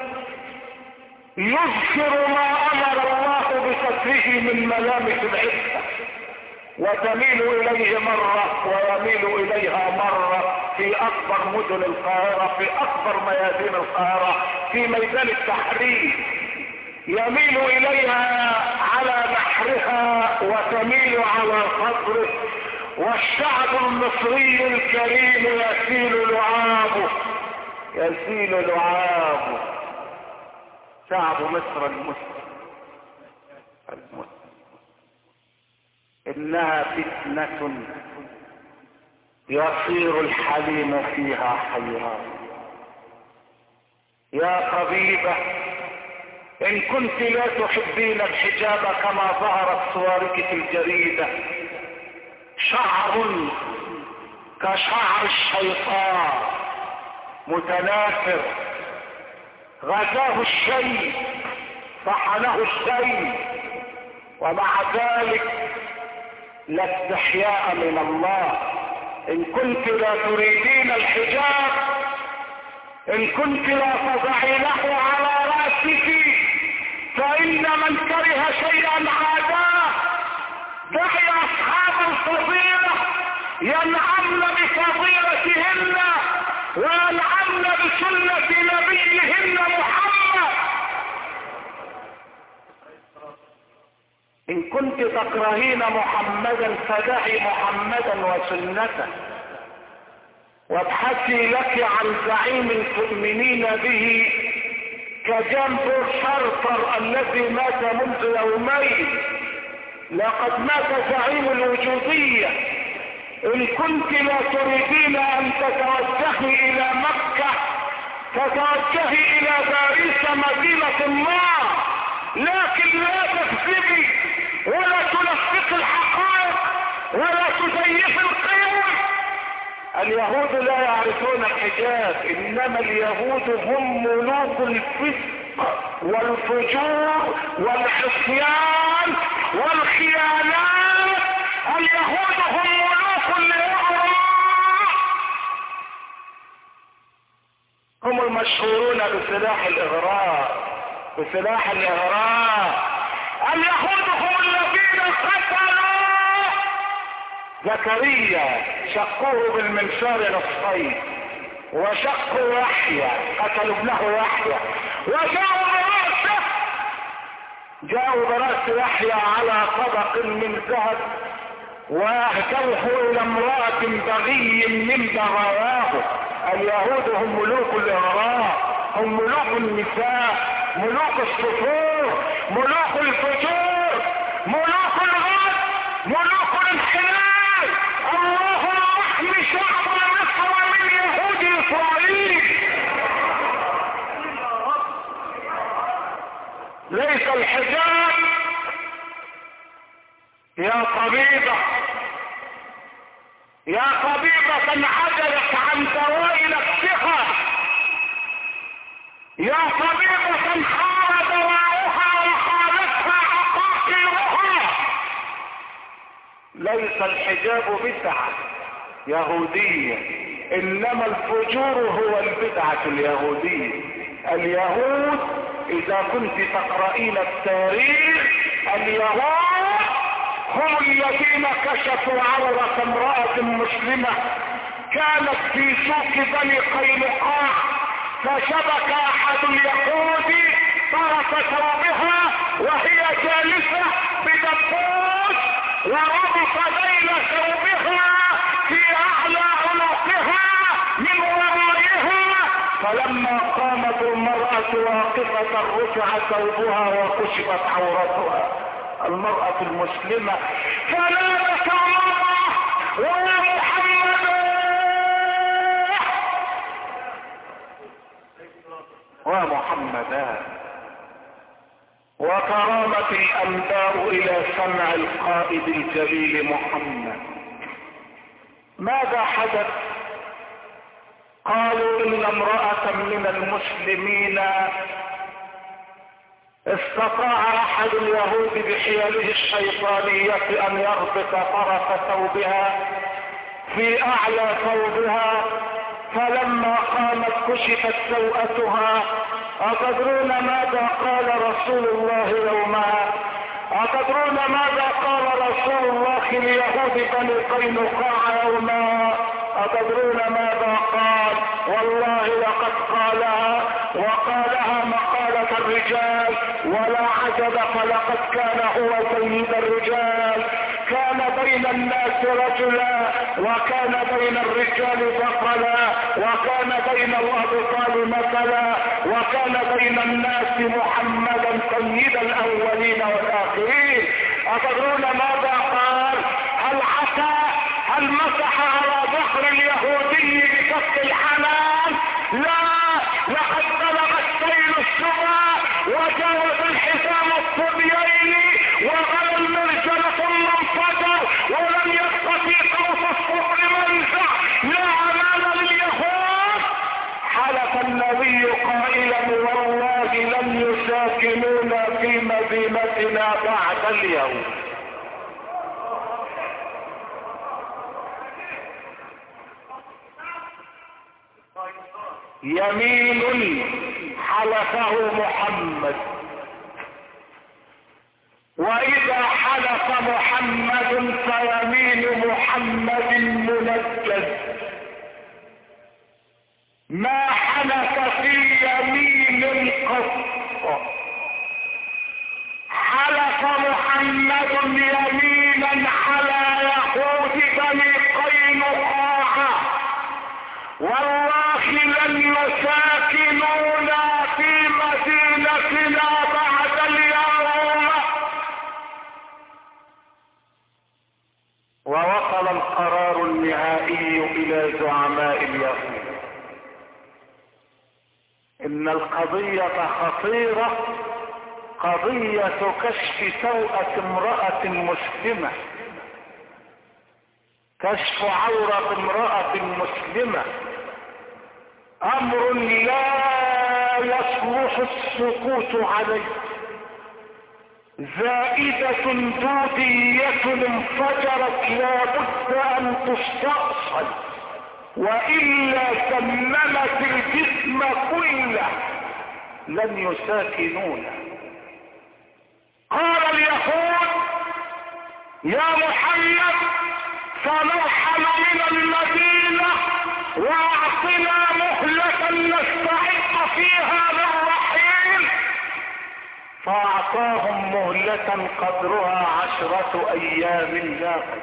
يذكر ما أمر الله بستره من ملامح العفة، وتميل إليه مرة ويميل إليها مرة في أكبر مدن القاهرة، في أكبر ميادين القاهرة، في ميدان التحرير يميل إليها على نحرها وتميل على صدره، والشعب المصري الكريم يسيل لعابه يسيل لعابه شعب مصر المسلم المسلم. إنها فتنة يصير الحليم فيها حيران. يا طبيبة، إن كنت لا تحبين الحجاب كما ظهرت صورك في الجريدة، شعر كشعر الشيطان متناثر غزاه الشيء طحنه الشيء، ومع ذلك لا استحياء من الله. إن كنت لا تريدين الحجاب، إن كنت لا تضعينه على رأسك، فإن من كره شيئا عاداه. دعي أصحاب الفضيلة ينعمن بفضيلتهن وينعمن بسنة نبيهن محمد. ان كنت تكرهين محمدا فدعي محمدا وسنته وابحثي لك عن زعيم تؤمنين به كجنب شرطر الذي مات منذ يومين. لقد مات زعيم الوجودية. ان كنت لا تريدين ان تتوجهي الى مكة فتوجهي الى باريس مدينة النار، لكن لا تكذبي ولا تلفقي الحقائق ولا تزيفي القيم. اليهود لا يعرفون الحجاب، انما اليهود هم ملوك الفسق والفجور والعصيان والخيانات. اليهود هم ملوك الاغراء، هم المشهورون بسلاح الاغراء بسلاح الاغراء. اليهود هم الذين قتلوا زكريا، شقوه بالمنشار نصفين، وشقوا يحيى، قتلوا ابنه يحيى، وجاءوا برأسه جاءوا برأس يحيى على طبق من ذهب واهدوه الى امرأة بغي من بغاياه. اليهود هم ملوك الاغراء، هم ملوك النساء، ملوك السفور، ملوك الفجور، ملوك الغد، ملوك الانحلال. اللهم احمي شعب مصر من يهود اسرائيل. ليس الحجاب يا طبيبة يا طبيبة عجلت عن دواء نفسها، يا طبيبة حار دواؤها وخالتها عقاقيرها. ليس الحجاب بدعة يهودية، انما الفجور هو البدعة اليهودية. اليهود اذا كنت تقرأين التاريخ، اليهود هم الذين كشفوا عورة امرأة مسلمة كانت في سوق بني قينقاع، فشبك احد اليهود طرف ثوبها وهي جالسة بدبوس وربط بين ثوبها في اعلى عنقها من ورائها، فلما قامت المرأة واقفة رفع ثوبها وكشفت عورتها. المرأة المسلمة فنادت الله ويا محمد ومحمدا. وكرامت الانباء الى سمع القائد الجليل محمد. ماذا حدث؟ قالوا ان امرأة من المسلمين استطاع احد اليهود بحيله الشيطانية ان يربط طرف ثوبها في اعلى ثوبها، فلما قامت كشفت سوءتها. أتدرون ماذا قال رسول الله يومها؟ أتدرون ماذا قال رسول الله ليهود بني قينقاع يومها؟ أتدرون ماذا قال؟ والله لقد قالها، وقالها مقالة الرجال، ولا عجب فلقد كان هو سيد الرجال. كان بين الناس رجلا، وكان بين الرجال بطلا، وكان بين الابطال مثلا، وكان بين الناس محمدا سيد الاولين والاخرين. أتدرون ماذا قال؟ هل عسى هل مسح على ظهر اليهودي بفك الحنان؟ لا، لقد بلغ السيل السماء وجاوز الحزام الصبيين وغلى المرجل ثم انفجر، ولم يبق في قوس الصبر منزع. لا امان لليهود. حلف النبي قائلا والله لن يساكنونا في مدينتنا بعد اليوم. يمين حلفه محمد، واذا حلف محمد فيمين محمد منجز. ما حلف في يمين قط. حلف محمد محمد يمينا على يهود بني قينقاع والله لن يساكنونا في مدينتنا بعد اليوم. ووصل القرار النهائي الى زعماء اليهود ان القضية خطيرة، قضية كشف سوءة امرأة مسلمة، كشف عورة امرأة مسلمة، امر لا يصلح السكوت عليه، زائدة دودية انفجرت لا بد ان تستأصل والا تممت الجسم كله، لن يساكنونا. قال اليهود يا محمد سنرحل من المدينة واعطنا مهلة نستعد فيها للرحيل، فاعطاهم مهلة قدرها عشرة ايام لاقل.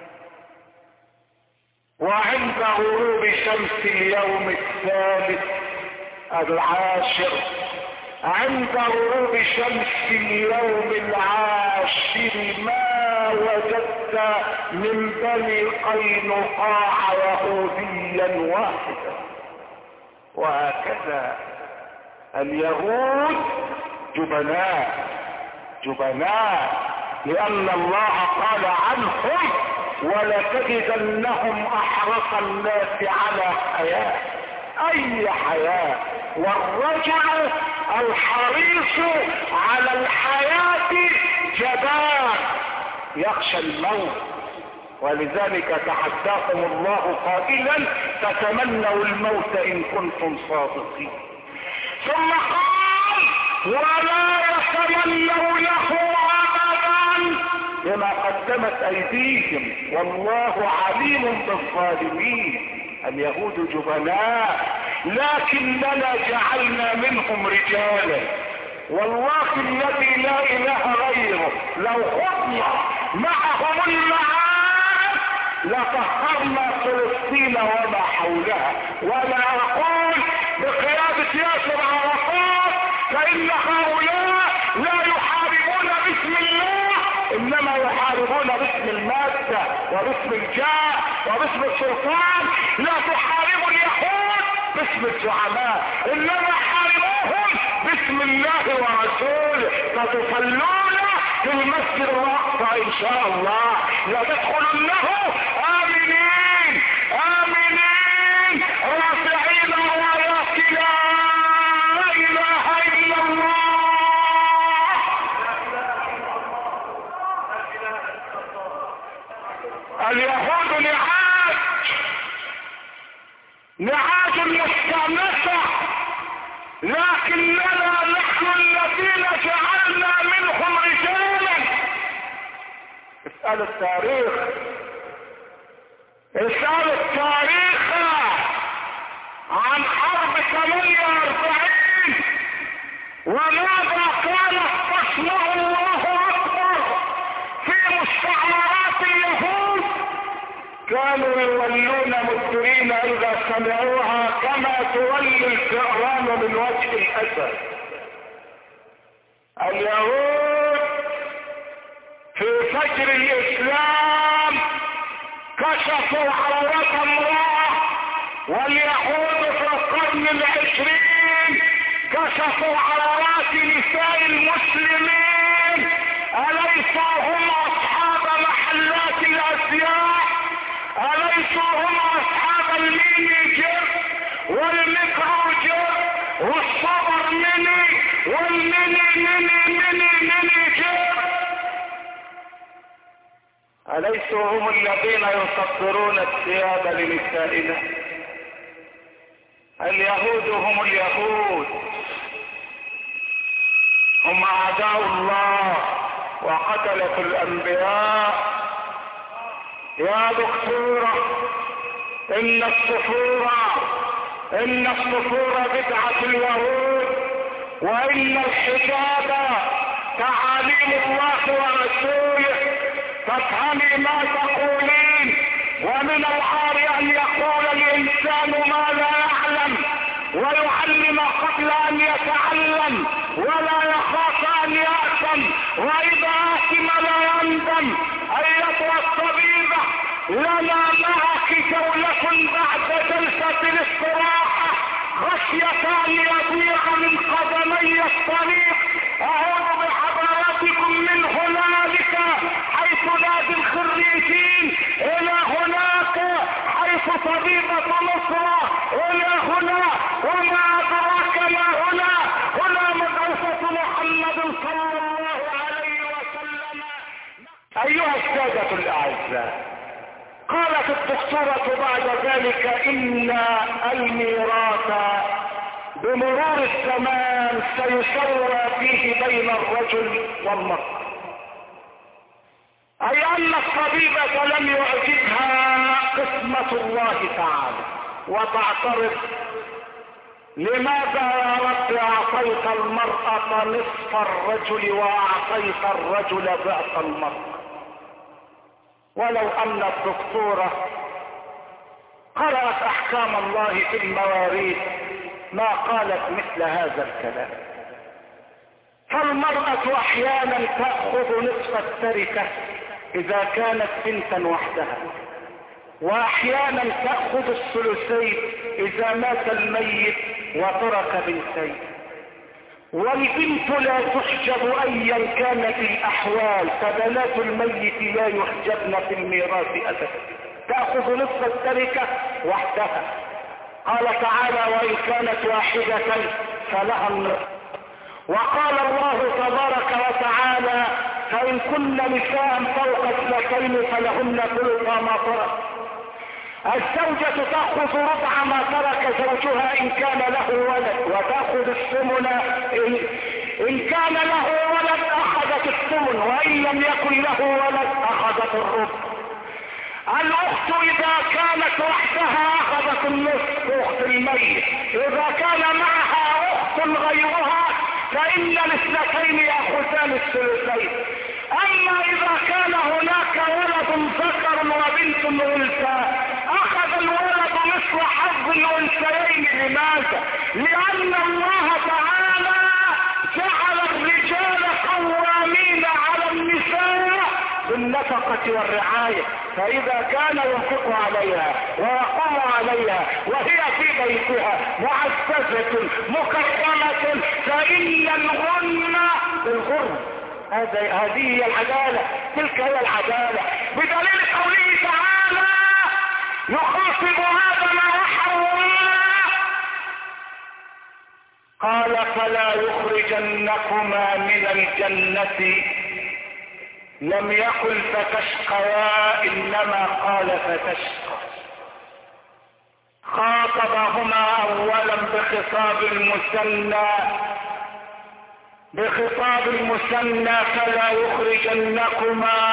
وعند غروب شمس اليوم الثالث العاشر، عند غروب شمس اليوم العاشر ما وجدت من بني قينقاع يهوديا واحدا. وهكذا اليهود جبناء جبناء، لأن الله قال عنهم ولتجدنهم أحرص الناس على حياة، أي حياة، والرجل الحريص على الحياة جبان يخشى الموت. ولذلك تحداكم الله قائلا فتمنوا الموت إن كنتم صادقين. ثم قال ولا يتمنونه أبدا بما قدمت أيديهم والله عليم بالظالمين. اليهود جبناء لكننا جعلنا منهم رجالا، والله الذي لا اله غيره لو خضنا معهم المعاد لطهرنا فلسطين وما حولها. ولا اقول بقيادة ياسر عرفات فان هؤلاء لا يحاربون باسم الله، انما يحاربون باسم المادة وباسم الجاه وباسم السلطان. لا تحاربوا اليهود باسم الزعماء، انما حاربوهم باسم الله ورسوله. فتصلون في المسجد الاقصى ان شاء الله لا تدخلنه امنين امنين رافعين رايات لا اله الا الله. اليهود نعاج نعاج مستأنسة، لكننا نحن الذين جعلنا منهم رجالا. اسألوا التاريخ اسألوا التاريخ عن حرب ثمانية واربعين وماذا كانت تصنع الله اكبر في مستعمرات اليهود. كانوا يولون مدبرين اذا سمعوها كما تولي الفئران من وجه الاسد. اليهود في فجر الاسلام كشفوا عورة امرأة، واليهود في القرن العشرين كشفوا عورات نساء المسلمين. أليسوا هم اصحاب محلات الازياء؟ أليسوا هم أصحاب المينيجر والميكروجر والصبر ميني والميني ميني ميني مينيجر؟ أليسوا هم الذين يصدرون الثياب لنسائنا؟ اليهود هم اليهود، هم أعداء الله وقتلة الأنبياء. يا دكتورة ان الصفورة ان الصفورة بدعة اليهود، وان الحجاب تعاليم الله ورسوله فافهمي ما تقولين. ومن العار ان يقول الانسان ما لا يعلم ويعلم قبل ان يتعلم ولا يخاف ان يأثم، واذا اثم لا يندم. ايتها الطبيبة لنا معك جولة بعد جلسة الاستراحة خشية ان يضيع من قدمي الطريق. اعوذ بحضراتكم من هنالك حيث نادي الخريجين الى هناك حيث طبيبة مصر الى هنا، وما ادراك ما هنا، هنا مدرسة محمد صلى الله عليه وسلم. ايها السادة الاعزاء، قالت الدكتورة بعد ذلك ان الميراث بمرور الزمان سيسوى فيه بين الرجل والمرأة، اي ان الطبيبة لم يعجبها قسمة الله تعالى وتعترض: لماذا يا رب اعطيت المرأة نصف الرجل واعطيت الرجل ضعف المرأة؟ ولو ان الدكتورة قرأت احكام الله في المواريث ما قالت مثل هذا الكلام. فالمرأة احيانا تأخذ نصف التركة اذا كانت بنتا وحدها، واحيانا تأخذ الثلثين اذا مات الميت وترك بنتين. والبنت لا تحجب ايا كانت الاحوال، فبنات الميت لا يحجبن في الميراث ابدا، تأخذ نصف التركة وحدها. قال تعالى: وإن كانت واحدة فلها النصف. وقال الله تبارك وتعالى: فإن كن نساء فوق اثنتين فلهن ثلث ما ترك. الزوجة تأخذ ربع ما ترك زوجها إن كان له ولد، وتأخذ الثمن إن, إن كان له ولد أخذت الثمن، وإن لم يكن له ولد أخذت الربع. الأخت إذا كانت وحدها أخذت النصف أخت الميت، إذا كان معها أخت غيرها فإن الاثنتين يأخذان الثلثين. أما إذا كان هناك ولد ذكر وبنت أنثى أخذ الولد مثل حظ الأنثيين. لماذا؟ لأن الله تعالى جعل الرجال قوامين على النساء بالنفقة والرعاية، فإذا كان ينفق عليها ويقوم عليها وهي في بيتها معززة مكرمة فإن الغنى بالغرم. هذه هي العدالة، تلك هي العدالة، بدليل قوله تعالى: يخاطب آدم وحواء قال: فلا يخرجنكما من الجنة. لم يقل فتشقيا، انما قال فتشقى. خاطبهما اولا بخطاب المثنى بخطاب المثنى فلا يخرجنكما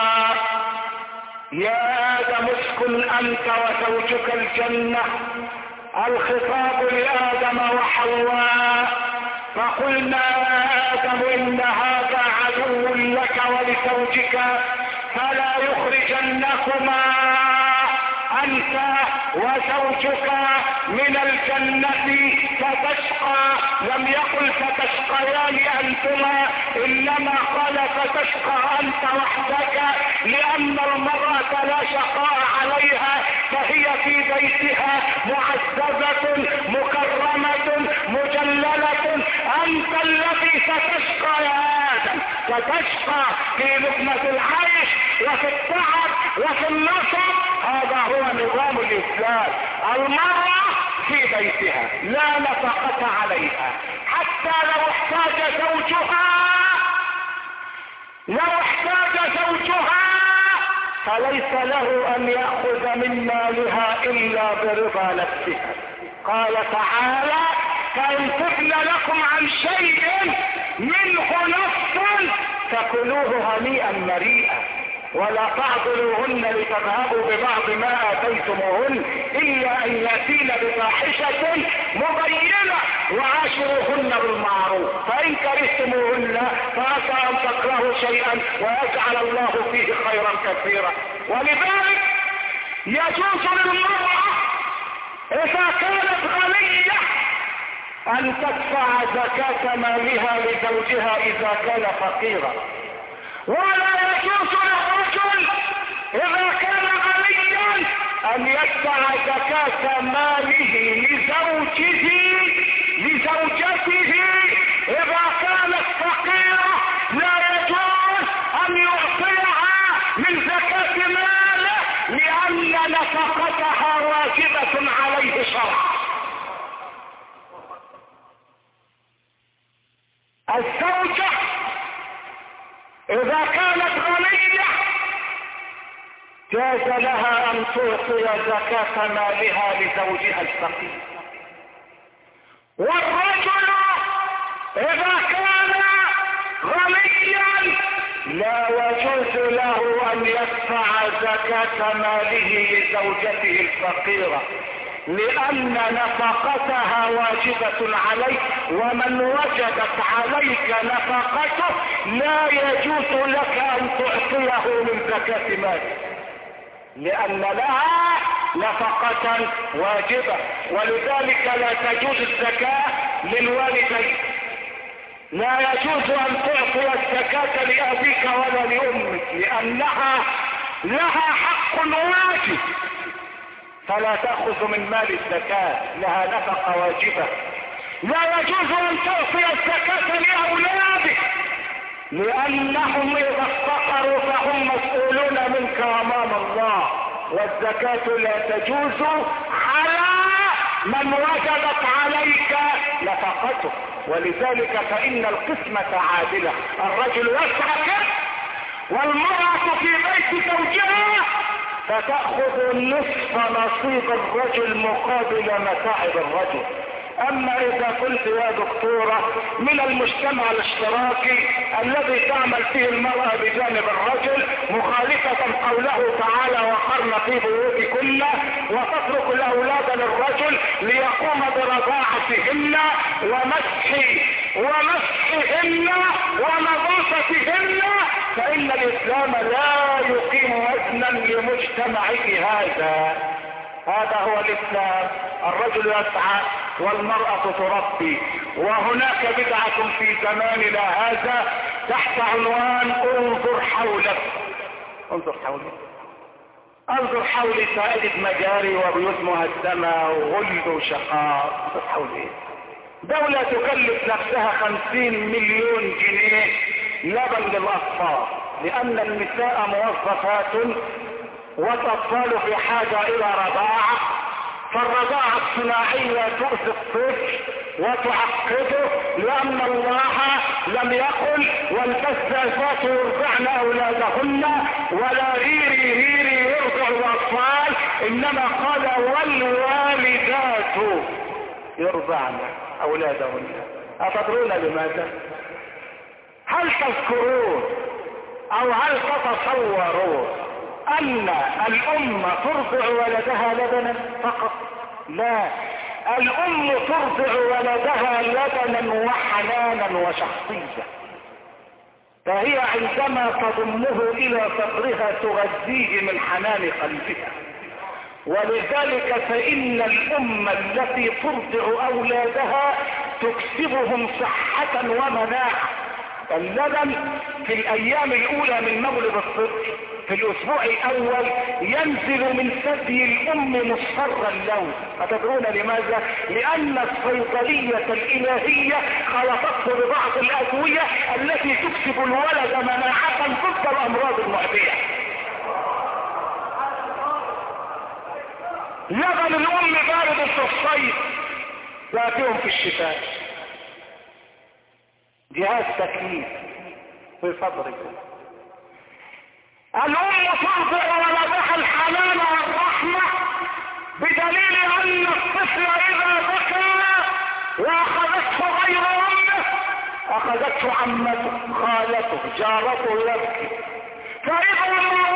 يا آدم اسكن انت وزوجك الجنة. الخطاب لآدم وحواء، فقلنا يا آدم إن هذا عدو لك ولزوجك فلا يخرجنكما أنت وزوجك من الجنة فتشقى. لم يقل فتشقيان أنتما، إنما قال فتشقى أنت وحدك، لأن المرأة لا شقاء عليها، فهي في بيتها معززة مكرمة مجللة. أنت الذي ستشقى يا آدم، ستشقى في لقمة العيش وفي التعب وفي النصب. هذا هو نظام الإسلام. المرأة في بيتها لا نفقة عليها، حتى لو احتاج زوجها لو احتاج زوجها فليس له أن يأخذ من مالها إلا برضا نفسها. قال تعالى: فإن تبن لكم عن شيء منه نفس فكلوه هنيئا مريئا. ولا تعضلوهن لتذهبوا ببعض ما اتيتموهن الا ان ياتين بفاحشه مبينه وعاشروهن بالمعروف فان كرهتموهن فعسى ان تكرهوا شيئا ويجعل الله فيه خيرا كثيرا. ولذلك يجوز للمرأة اذا كانت غنية ان تدفع زكاة مالها لزوجها اذا كان فقيرا، ولا يجوز للرجل اذا كان غنيا ان يدفع زكاة ماله لزوجه لزوجته اذا كانت فقيرة. لا يجوز ان يعطيها من زكاة ماله لان نفقتها واجبة عليه شرعا. الزوجة اذا كانت غنية جاز لها ان تعطي زكاة مالها لزوجها الفقير. والرجل اذا كان غنيا لا يجوز له ان يدفع زكاة ماله لزوجته الفقيرة لان نفقتها واجبة عليك، ومن وجبت عليك نفقته لا يجوز لك ان تعطيه من زكاة ماله لان لها نفقة واجبة. ولذلك لا تجوز الزكاة للوالدين، لا يجوز ان تعطي الزكاة لابيك ولا لامك لانها لها حق واجب فلا تأخذ من مال الزكاة، لها نفقة واجبة. لا يجوز ان تعطي الزكاة لاولادك لانهم اذا افتقروا فهم مسؤولون منك امام الله، والزكاة لا تجوز على من وجبت عليك نفقته. ولذلك فان القسمة عادلة، الرجل يسعى والمرأة في بيت زوجها فتأخذ نصف نصيب الرجل مقابل متاعب الرجل. اما اذا قلت يا دكتورة من المجتمع الاشتراكي الذي تعمل فيه المرأة بجانب الرجل مخالفة قوله تعالى وقرن في بيوتكن وتترك الاولاد للرجل ليقوم برضاعتهن ومسح ومسحهن ونظافتهن، فان الاسلام لا يقيم وزنا لمجتمعه هذا. هذا هو الاسلام، الرجل يسعى والمرأة تربي. وهناك بدعة في زماننا هذا تحت عنوان انظر حولك. انظر حولك انظر حولي سائدة مجاري وبيوت مهدمة وغلب وشقاء. انظر حولي دولة تكلف نفسها خمسين مليون جنيه لبن للاطفال لان النساء موظفات والاطفال في حاجة الى رضاعة، فالرضاعة الصناعية تؤذي الطفل وتعقده لان الله لم يقل والبزازات يرضعن اولادهن ولا ريري ريري يرضع الاطفال، انما قال والوالدات يرضعن اولادهن. اتدرون لماذا؟ هل تذكرون او هل تتصورون ان الام ترضع ولدها لبنا فقط؟ لا، الام ترضع ولدها لبنا وحنانا وشخصية، فهي عندما تضمه الى صدرها تغذيه من حنان قلبها. ولذلك فان الام التي ترضع اولادها تكسبهم صحة ومناعة. اللبن في الايام الاولى من مولد الطفل في الاسبوع الاول ينزل من ثدي الام مصفر اللون. أتدرون لماذا؟ لان الصيدلية الالهية خلطته ببعض الادوية التي تكسب الولد مناعة ضد الامراض المعدية. لبن الام بارد في الصيف ياتيهم في الشتاء. جهاز تكليف في صدركم. الام ترضع ولدها الحنان والرحمة بدليل ان الطفل اذا بكى واخذته غير امه اخذته عمته خالته جارته يبكي، فاذا ما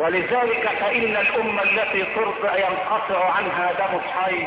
ولذلك فإن الأمة التي ترضع ينقطع عنها دم الحيض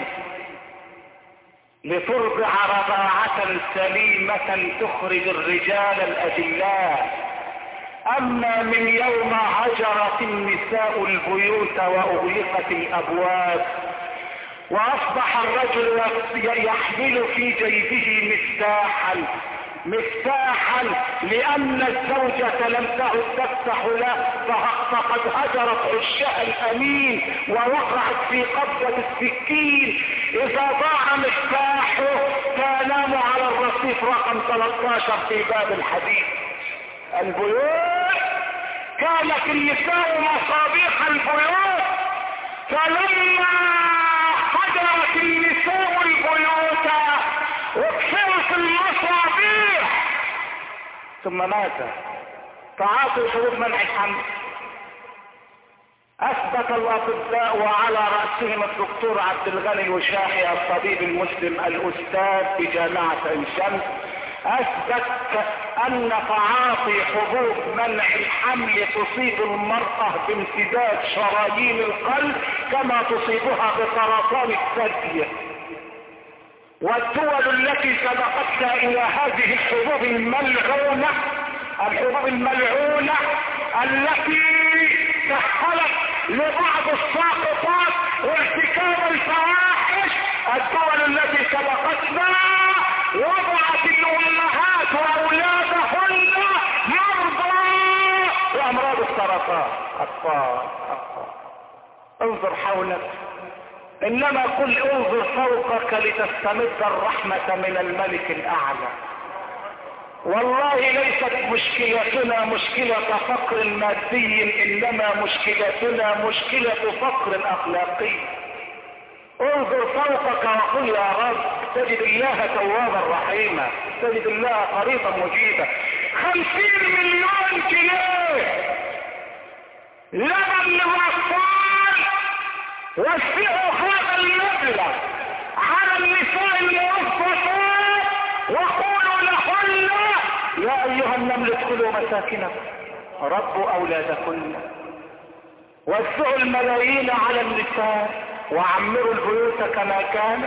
لترضع رضاعة سليمة تخرج الرجال الأجلاء. أما من يوم هجرت النساء البيوت وأغلقت الأبواب وأصبح الرجل يحمل في جيبه مفتاحا مفتاحا لأن الزوجة لم تعد تفتح له، فقد هجرت عشاء الأمين ووقعت في قبضة السكين. إذا ضاع مفتاحه تنام على الرصيف رقم ثلاثة عشر في باب الحديد. البيوت كانت النساء مصابيح البيوت، فلما هجرت النساء البيوت وكسرت المصابيح ثم مات. تعاطوا شروط منع الحمل. اثبت الاطباء وعلى رأسهم الدكتور عبد الغني الوشاحي الطبيب المسلم الاستاذ بجامعة عين شمس، اثبت ان تعاطي حبوب منع الحمل تصيب المرأة بامتداد شرايين القلب كما تصيبها بسرطان الثدي. والدول التي سبقتنا الى هذه الحبوب الملعونة الحبوب الملعونة التي سهلت لبعض الساقطات وارتكاب الفواحش، الدول التي سبقتنا وضعت الامهات واولادهن مرضى بامراض السرطان. اطفال اطفال انظر حولك، انما قل انظر فوقك لتستمد الرحمة من الملك الاعلى. والله ليست مشكلتنا مشكلة فقر مادي، انما مشكلتنا مشكلة فقر اخلاقي. انظر فوقك وقل يا رب، تجد الله توابا رحيما، تجد الله قريبا مجيبا. خمسين مليون جنيه لبن للاطفال، وسعوا هذا المبلغ على النساء الموظفات وقولوا لهن يا ايها النمل ادخلوا مساكنكم ربوا اولادكن. وسعوا الملايين على النساء وعمروا البيوت كما كان.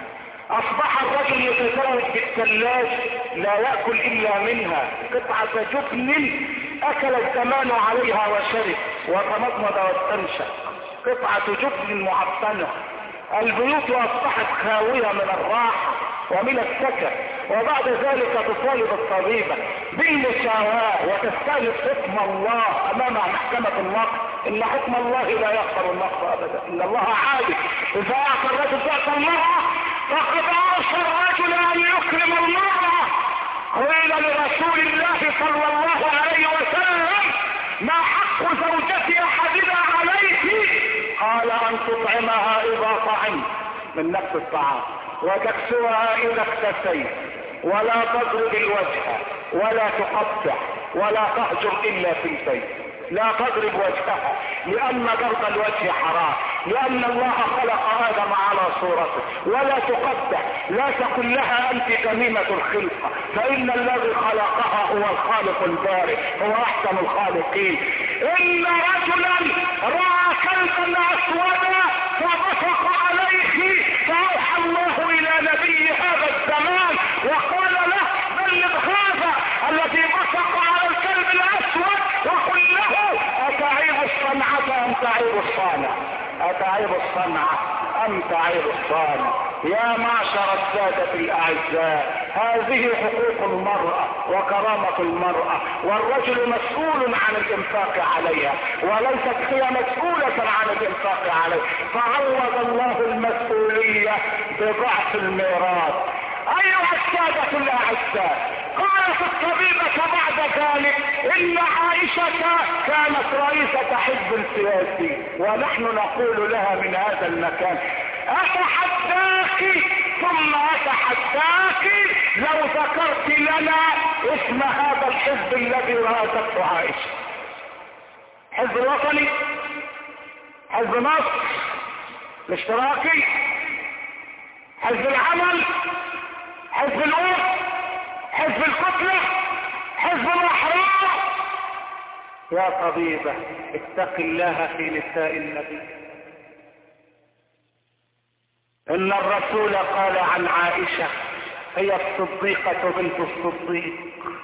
اصبح الرجل يتزوج بالثلاج لا يأكل الا منها، قطعة جبن اكل الزمان عليها وشرب وتمضمض واستنشق، قطعة جبن معفنة. البيوت اصبحت خاوية من الراحة ومن السكن، وبعد ذلك تطالب الطبيبة بالمساواة وتستهلك حكم الله امام محكمة النقض. ان حكم الله لا يغفر النقض ابدا، ان الله عادل. اذا اعطى الرجل ذات المرأة فقد اوصى الرجل ان يكرم المرأة. قيل لرسول الله صلى الله عليه وسلم ما حق زوجة احدنا عليه؟ قال ان تطعمها اذا طعمت من نفس الطعام، وتكسوها اذا اكتسيت، ولا تضرب الوجه ولا تقطع ولا تهجر الا في البيت. لا تضرب وجهها لان ضرب الوجه حرام، لان الله خلق ادم على صورته. ولا تقطع، لا تقل لها انت جميمة الخلقة، فان الذي خلقها هو الخالق البارئ، هو احسن الخالقين. ان رجلا راى كلبا اسودا فبصق عليه، فاوحى الله الى نبي هذا الزمان وقال له بلغ هذا الذي بصق على الكلب الاسود وقل له اتعيب الصنعة ام تعيب الصانع، اتعيب الصنعة ام تعيب الصانع. يا معشر السادة الاعزاء، هذه حقوق المرأة وكرامة المرأة، والرجل مسؤول عن الانفاق عليها وليست هي مسؤولة عن الانفاق عليه. فعوض الله المسؤولية بضعف الميراث. ايها السادة الاعزاء، قالت الطبيبة بعد ذلك ان عائشة كانت رئيسة حزب سياسي، ونحن نقول لها من هذا المكان اتحداك ثم اتحداك لو ذكرت لنا اسم هذا الحزب الذي رأسته عائشة. حزب الوطني، حزب مصر الاشتراكي، حزب العمل، حزب الأوف، حزب الكتلة، حزب الأحرار. يا طبيبة اتق الله في نساء النبي. إن الرسول قال عن عائشة هي الصديقة بنت الصديق،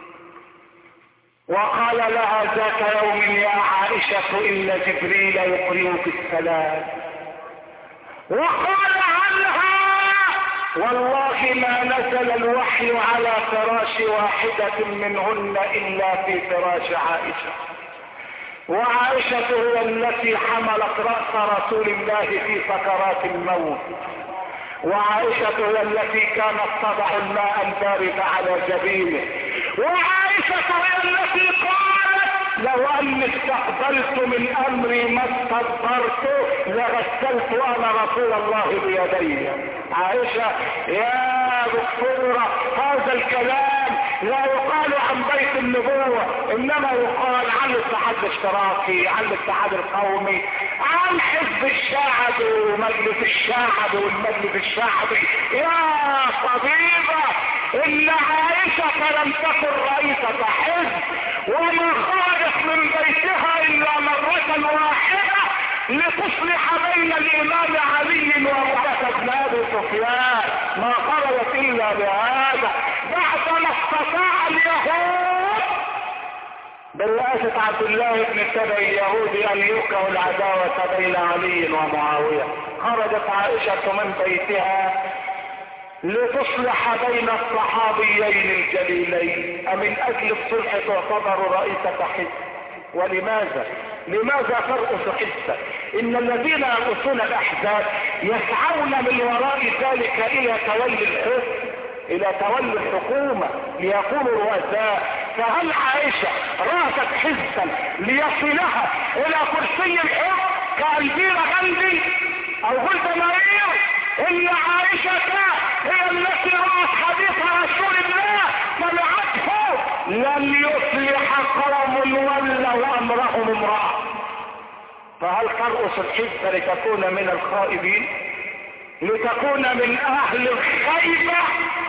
وقال لها ذات يوم يا عائشة إن جبريل يقرئك السلام، وقال عنها والله ما نزل الوحي على فراش واحدة منهن إلا في فراش عائشة، وعائشة هي التي حملت رأس رسول الله في سكرات الموت، وعائشة هي التي كانت تضع الماء البارد على جبينه، وعائشة هي التي قالت لو أني استقبلت من أمري ما استدبرت لغسلت أنا رسول الله بيدي. عائشة يا دكتورة هذا الكلام لا يقال عن بيت النبوة، إنما يقال عن الاتحاد الاشتراكي، عن الاتحاد القومي، عن حزب الشعب ومجلس الشعب والمجلس الشعبي. يا طبيبة إن عائشة لم تكن رئيسة حزب وما خرجت من بيتها إلا مرة واحدة لتصلح بين الإمام علي وعبادة بن أبي سفيان، ما خرجت إلا بهذا بعدما استطاع اليهود برئاسة عبد الله بن سبأ اليهودي أن يوقعوا العداوة بين علي ومعاوية. خرجت عائشة من بيتها لتصلح بين الصحابيين الجليلين، من أجل الصلح تعتبر رئيسة حزب. ولماذا؟ لماذا ترأس حزبا؟ إن الذين يرأسون الأحزاب يسعون من وراء ذلك إلى تولي الحكم، إلى تولي الحكومة ليكونوا رؤساء. فهل عائشة رأست حزبا ليصلها إلى كرسي الحكم كألفيرة غندي أو جولدا مائير؟ إن عائشة هي التي رأت حديث رسول الله سمعته لن يصلح قوم ولوا أمرهم امرأة. فهل ترأس الحزب لتكون من الخائبين، لتكون من أهل الخيبة،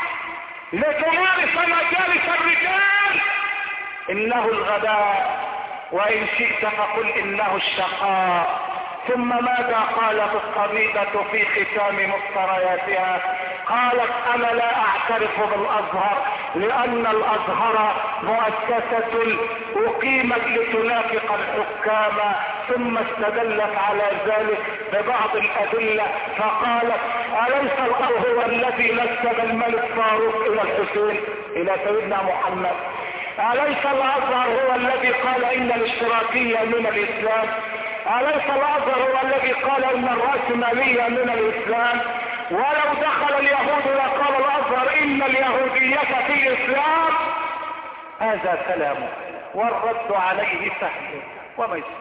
لتمارس مجالس الرجال؟ إنه الغباء، وإن شئت فقل إنه الشقاء. ثم ماذا قالت الطبيبة في ختام مفترياتها؟ قالت انا لا اعترف بالازهر لان الازهر مؤسسة اقيمت لتنافق الحكام. ثم استدلت على ذلك ببعض الادلة فقالت اليس الازهر هو الذي نسب الملك فاروق الى الحسين الى سيدنا محمد؟ اليس الازهر هو الذي قال ان الاشتراكية من الاسلام؟ أليس الأزهر هو الذي قال إن الرأسمالية من الإسلام؟ ولو دخل اليهود وقال الأزهر إن اليهودية في الإسلام؟ هذا كلامه والرد عليه سهل وميسر.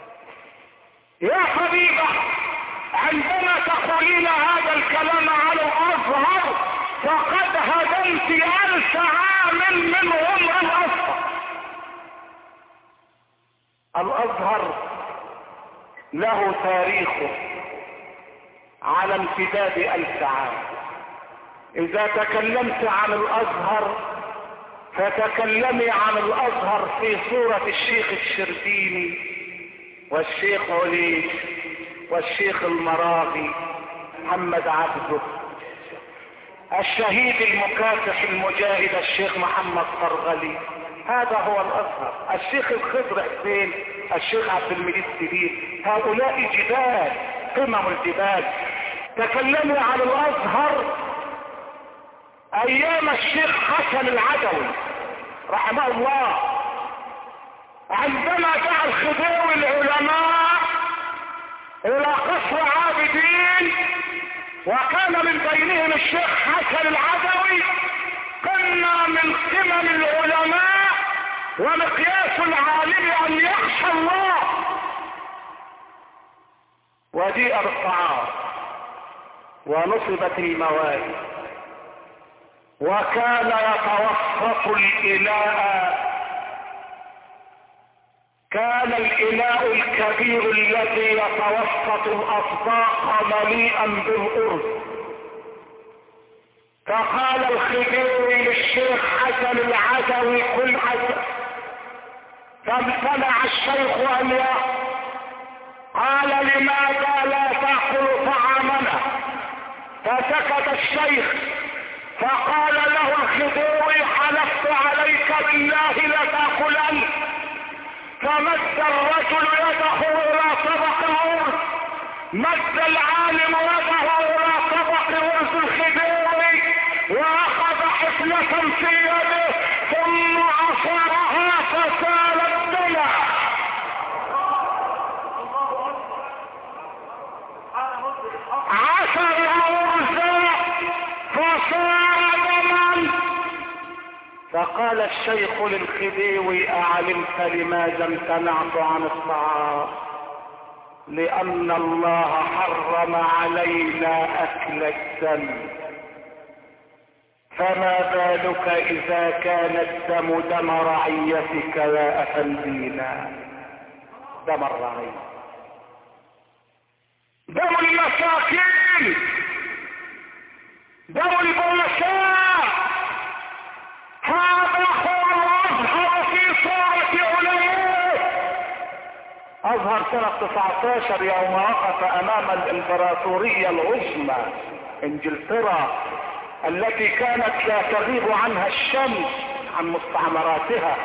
يا حبيبة عندما تقولين هذا الكلام على الأزهر فقد هدمت ألف عام من عمر الأزهر. الأزهر له تاريخه على امتداد ألف عام. إذا تكلمت عن الأزهر فتكلمي عن الأزهر في صورة الشيخ الشربيني والشيخ عليش والشيخ المراغي محمد عبده، الشهيد المكافح المجاهد الشيخ محمد فرغلي. هذا هو الأزهر. الشيخ الخضر حسين، الشيخ عبد المجيد سليم، هؤلاء جبال قمم الجبال. تكلموا عن الأزهر أيام الشيخ حسن العدوي رحمه الله، عندما دعا الخديوي العلماء إلى قصر عابدين وكان من بينهم الشيخ حسن العدوي. قلنا من قمم العلماء ومقياس العالم ان يخشى الله وجيء بالطعام ونصبت المواد وكان يتوسط الإناء. كان الإناء الكبير الذي يتوسط الأصداق مليئا بالأرز. فقال الخديوي للشيخ حسن العدوي كل حسن، فامتنع الشيخ ان يأكل. قال لماذا لا تأكل طعامنا؟ فسكت الشيخ. فقال له الخديوي حلفت عليك بالله لتأكلن. فمد الرجل يده الى طبق الارز، مد العالم يده الى طبق ارز الخديوي واخذ حفنة في يده ثم عصرها فسال الدم. عصر الارز فصار دما. فقال الشيخ للخديوي اعلمت لماذا امتنعت عن الطعام؟ لان الله حرم علينا اكل الدم، فما بالك اذا كان الدم دم رعيتك يا افندينا؟ دم الرعية، دم المساكين، دم البؤساء. هذا هو الأزهر في صورة علوه. أظهر سنة تسعة عشر يوم وقف أمام الإمبراطورية العظمى إنجلترا التي كانت لا تغيب عنها الشمس عن مستعمراتها.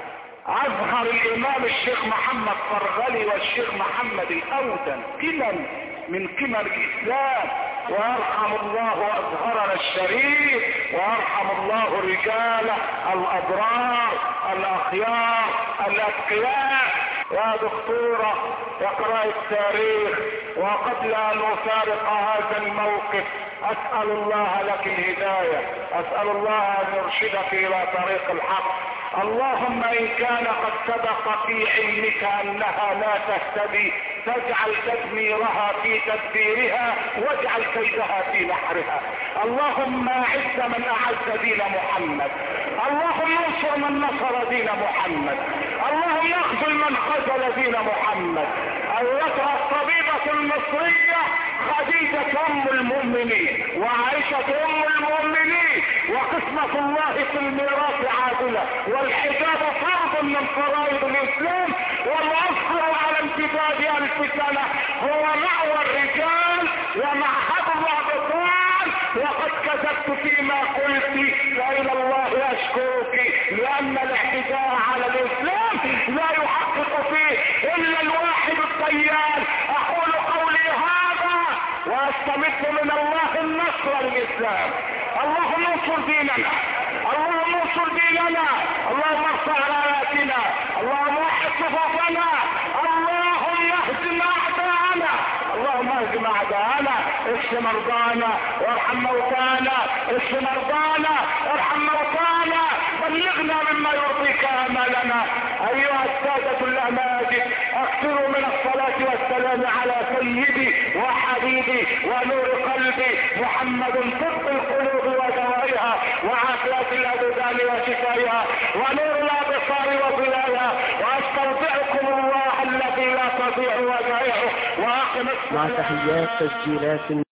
أظهر الإمام الشيخ محمد فرغلي والشيخ محمد الأودن قمم من قمم الإسلام، ويرحم الله أزهرنا الشريف، ويرحم الله رجاله الأبرار الأخيار الأتقياء. يا دكتورة اقرأ التاريخ، وقبل أن أفارق هذا الموقف أسأل الله لك الهداية، أسأل الله أن يرشدك إلى طريق الحق. اللهم إن كان قد سبق في علمك أنها لا تهتدي فاجعل تدميرها في تدبيرها واجعل كيدها في نحرها. اللهم أعز من أعز دين محمد، اللهم انصر من نصر دين محمد، اللهم اخذل من خذل دين محمد. أيتها الطبيبة المصرية خديجة أم المؤمنين وعائشة أم المؤمنين، وقسمة الله في الميراث عادلة، والحجاب فرض من فرائض الإسلام، والأصبر على امتداد ألف سنة هو مأوى الرجال ومعهد الأبطال. وقد كذبت فيما قلت فإلى الله أشكرك، لأن الاعتداء على الإسلام لا يحقق فيه إلا الواحد الطيار. أقول قولي هذا واستمد من الله النصر للإسلام. اللهم انصر ديننا، اللهم انصر ديننا، اللهم ارفع راياتنا، اللهم وحد صفوفنا، اللهم اهزم اعداءنا، اللهم اهزم اعداءنا، اشف مرضانا وارحم موتانا، اشف مرضانا وارحم موتانا، بلغنا مما يرضيك امالنا. ايها السادة الاماجد اكثروا من الصلاة والسلام على سيدي وحبيبي ونور قلبي محمد، طب القلوب ودوائها وعافية الابدان وشفائها ونور الابصار وضلالها. واستودعكم الله الذي لا تضيع ودائعه واقم
مع تحيات تسجيلات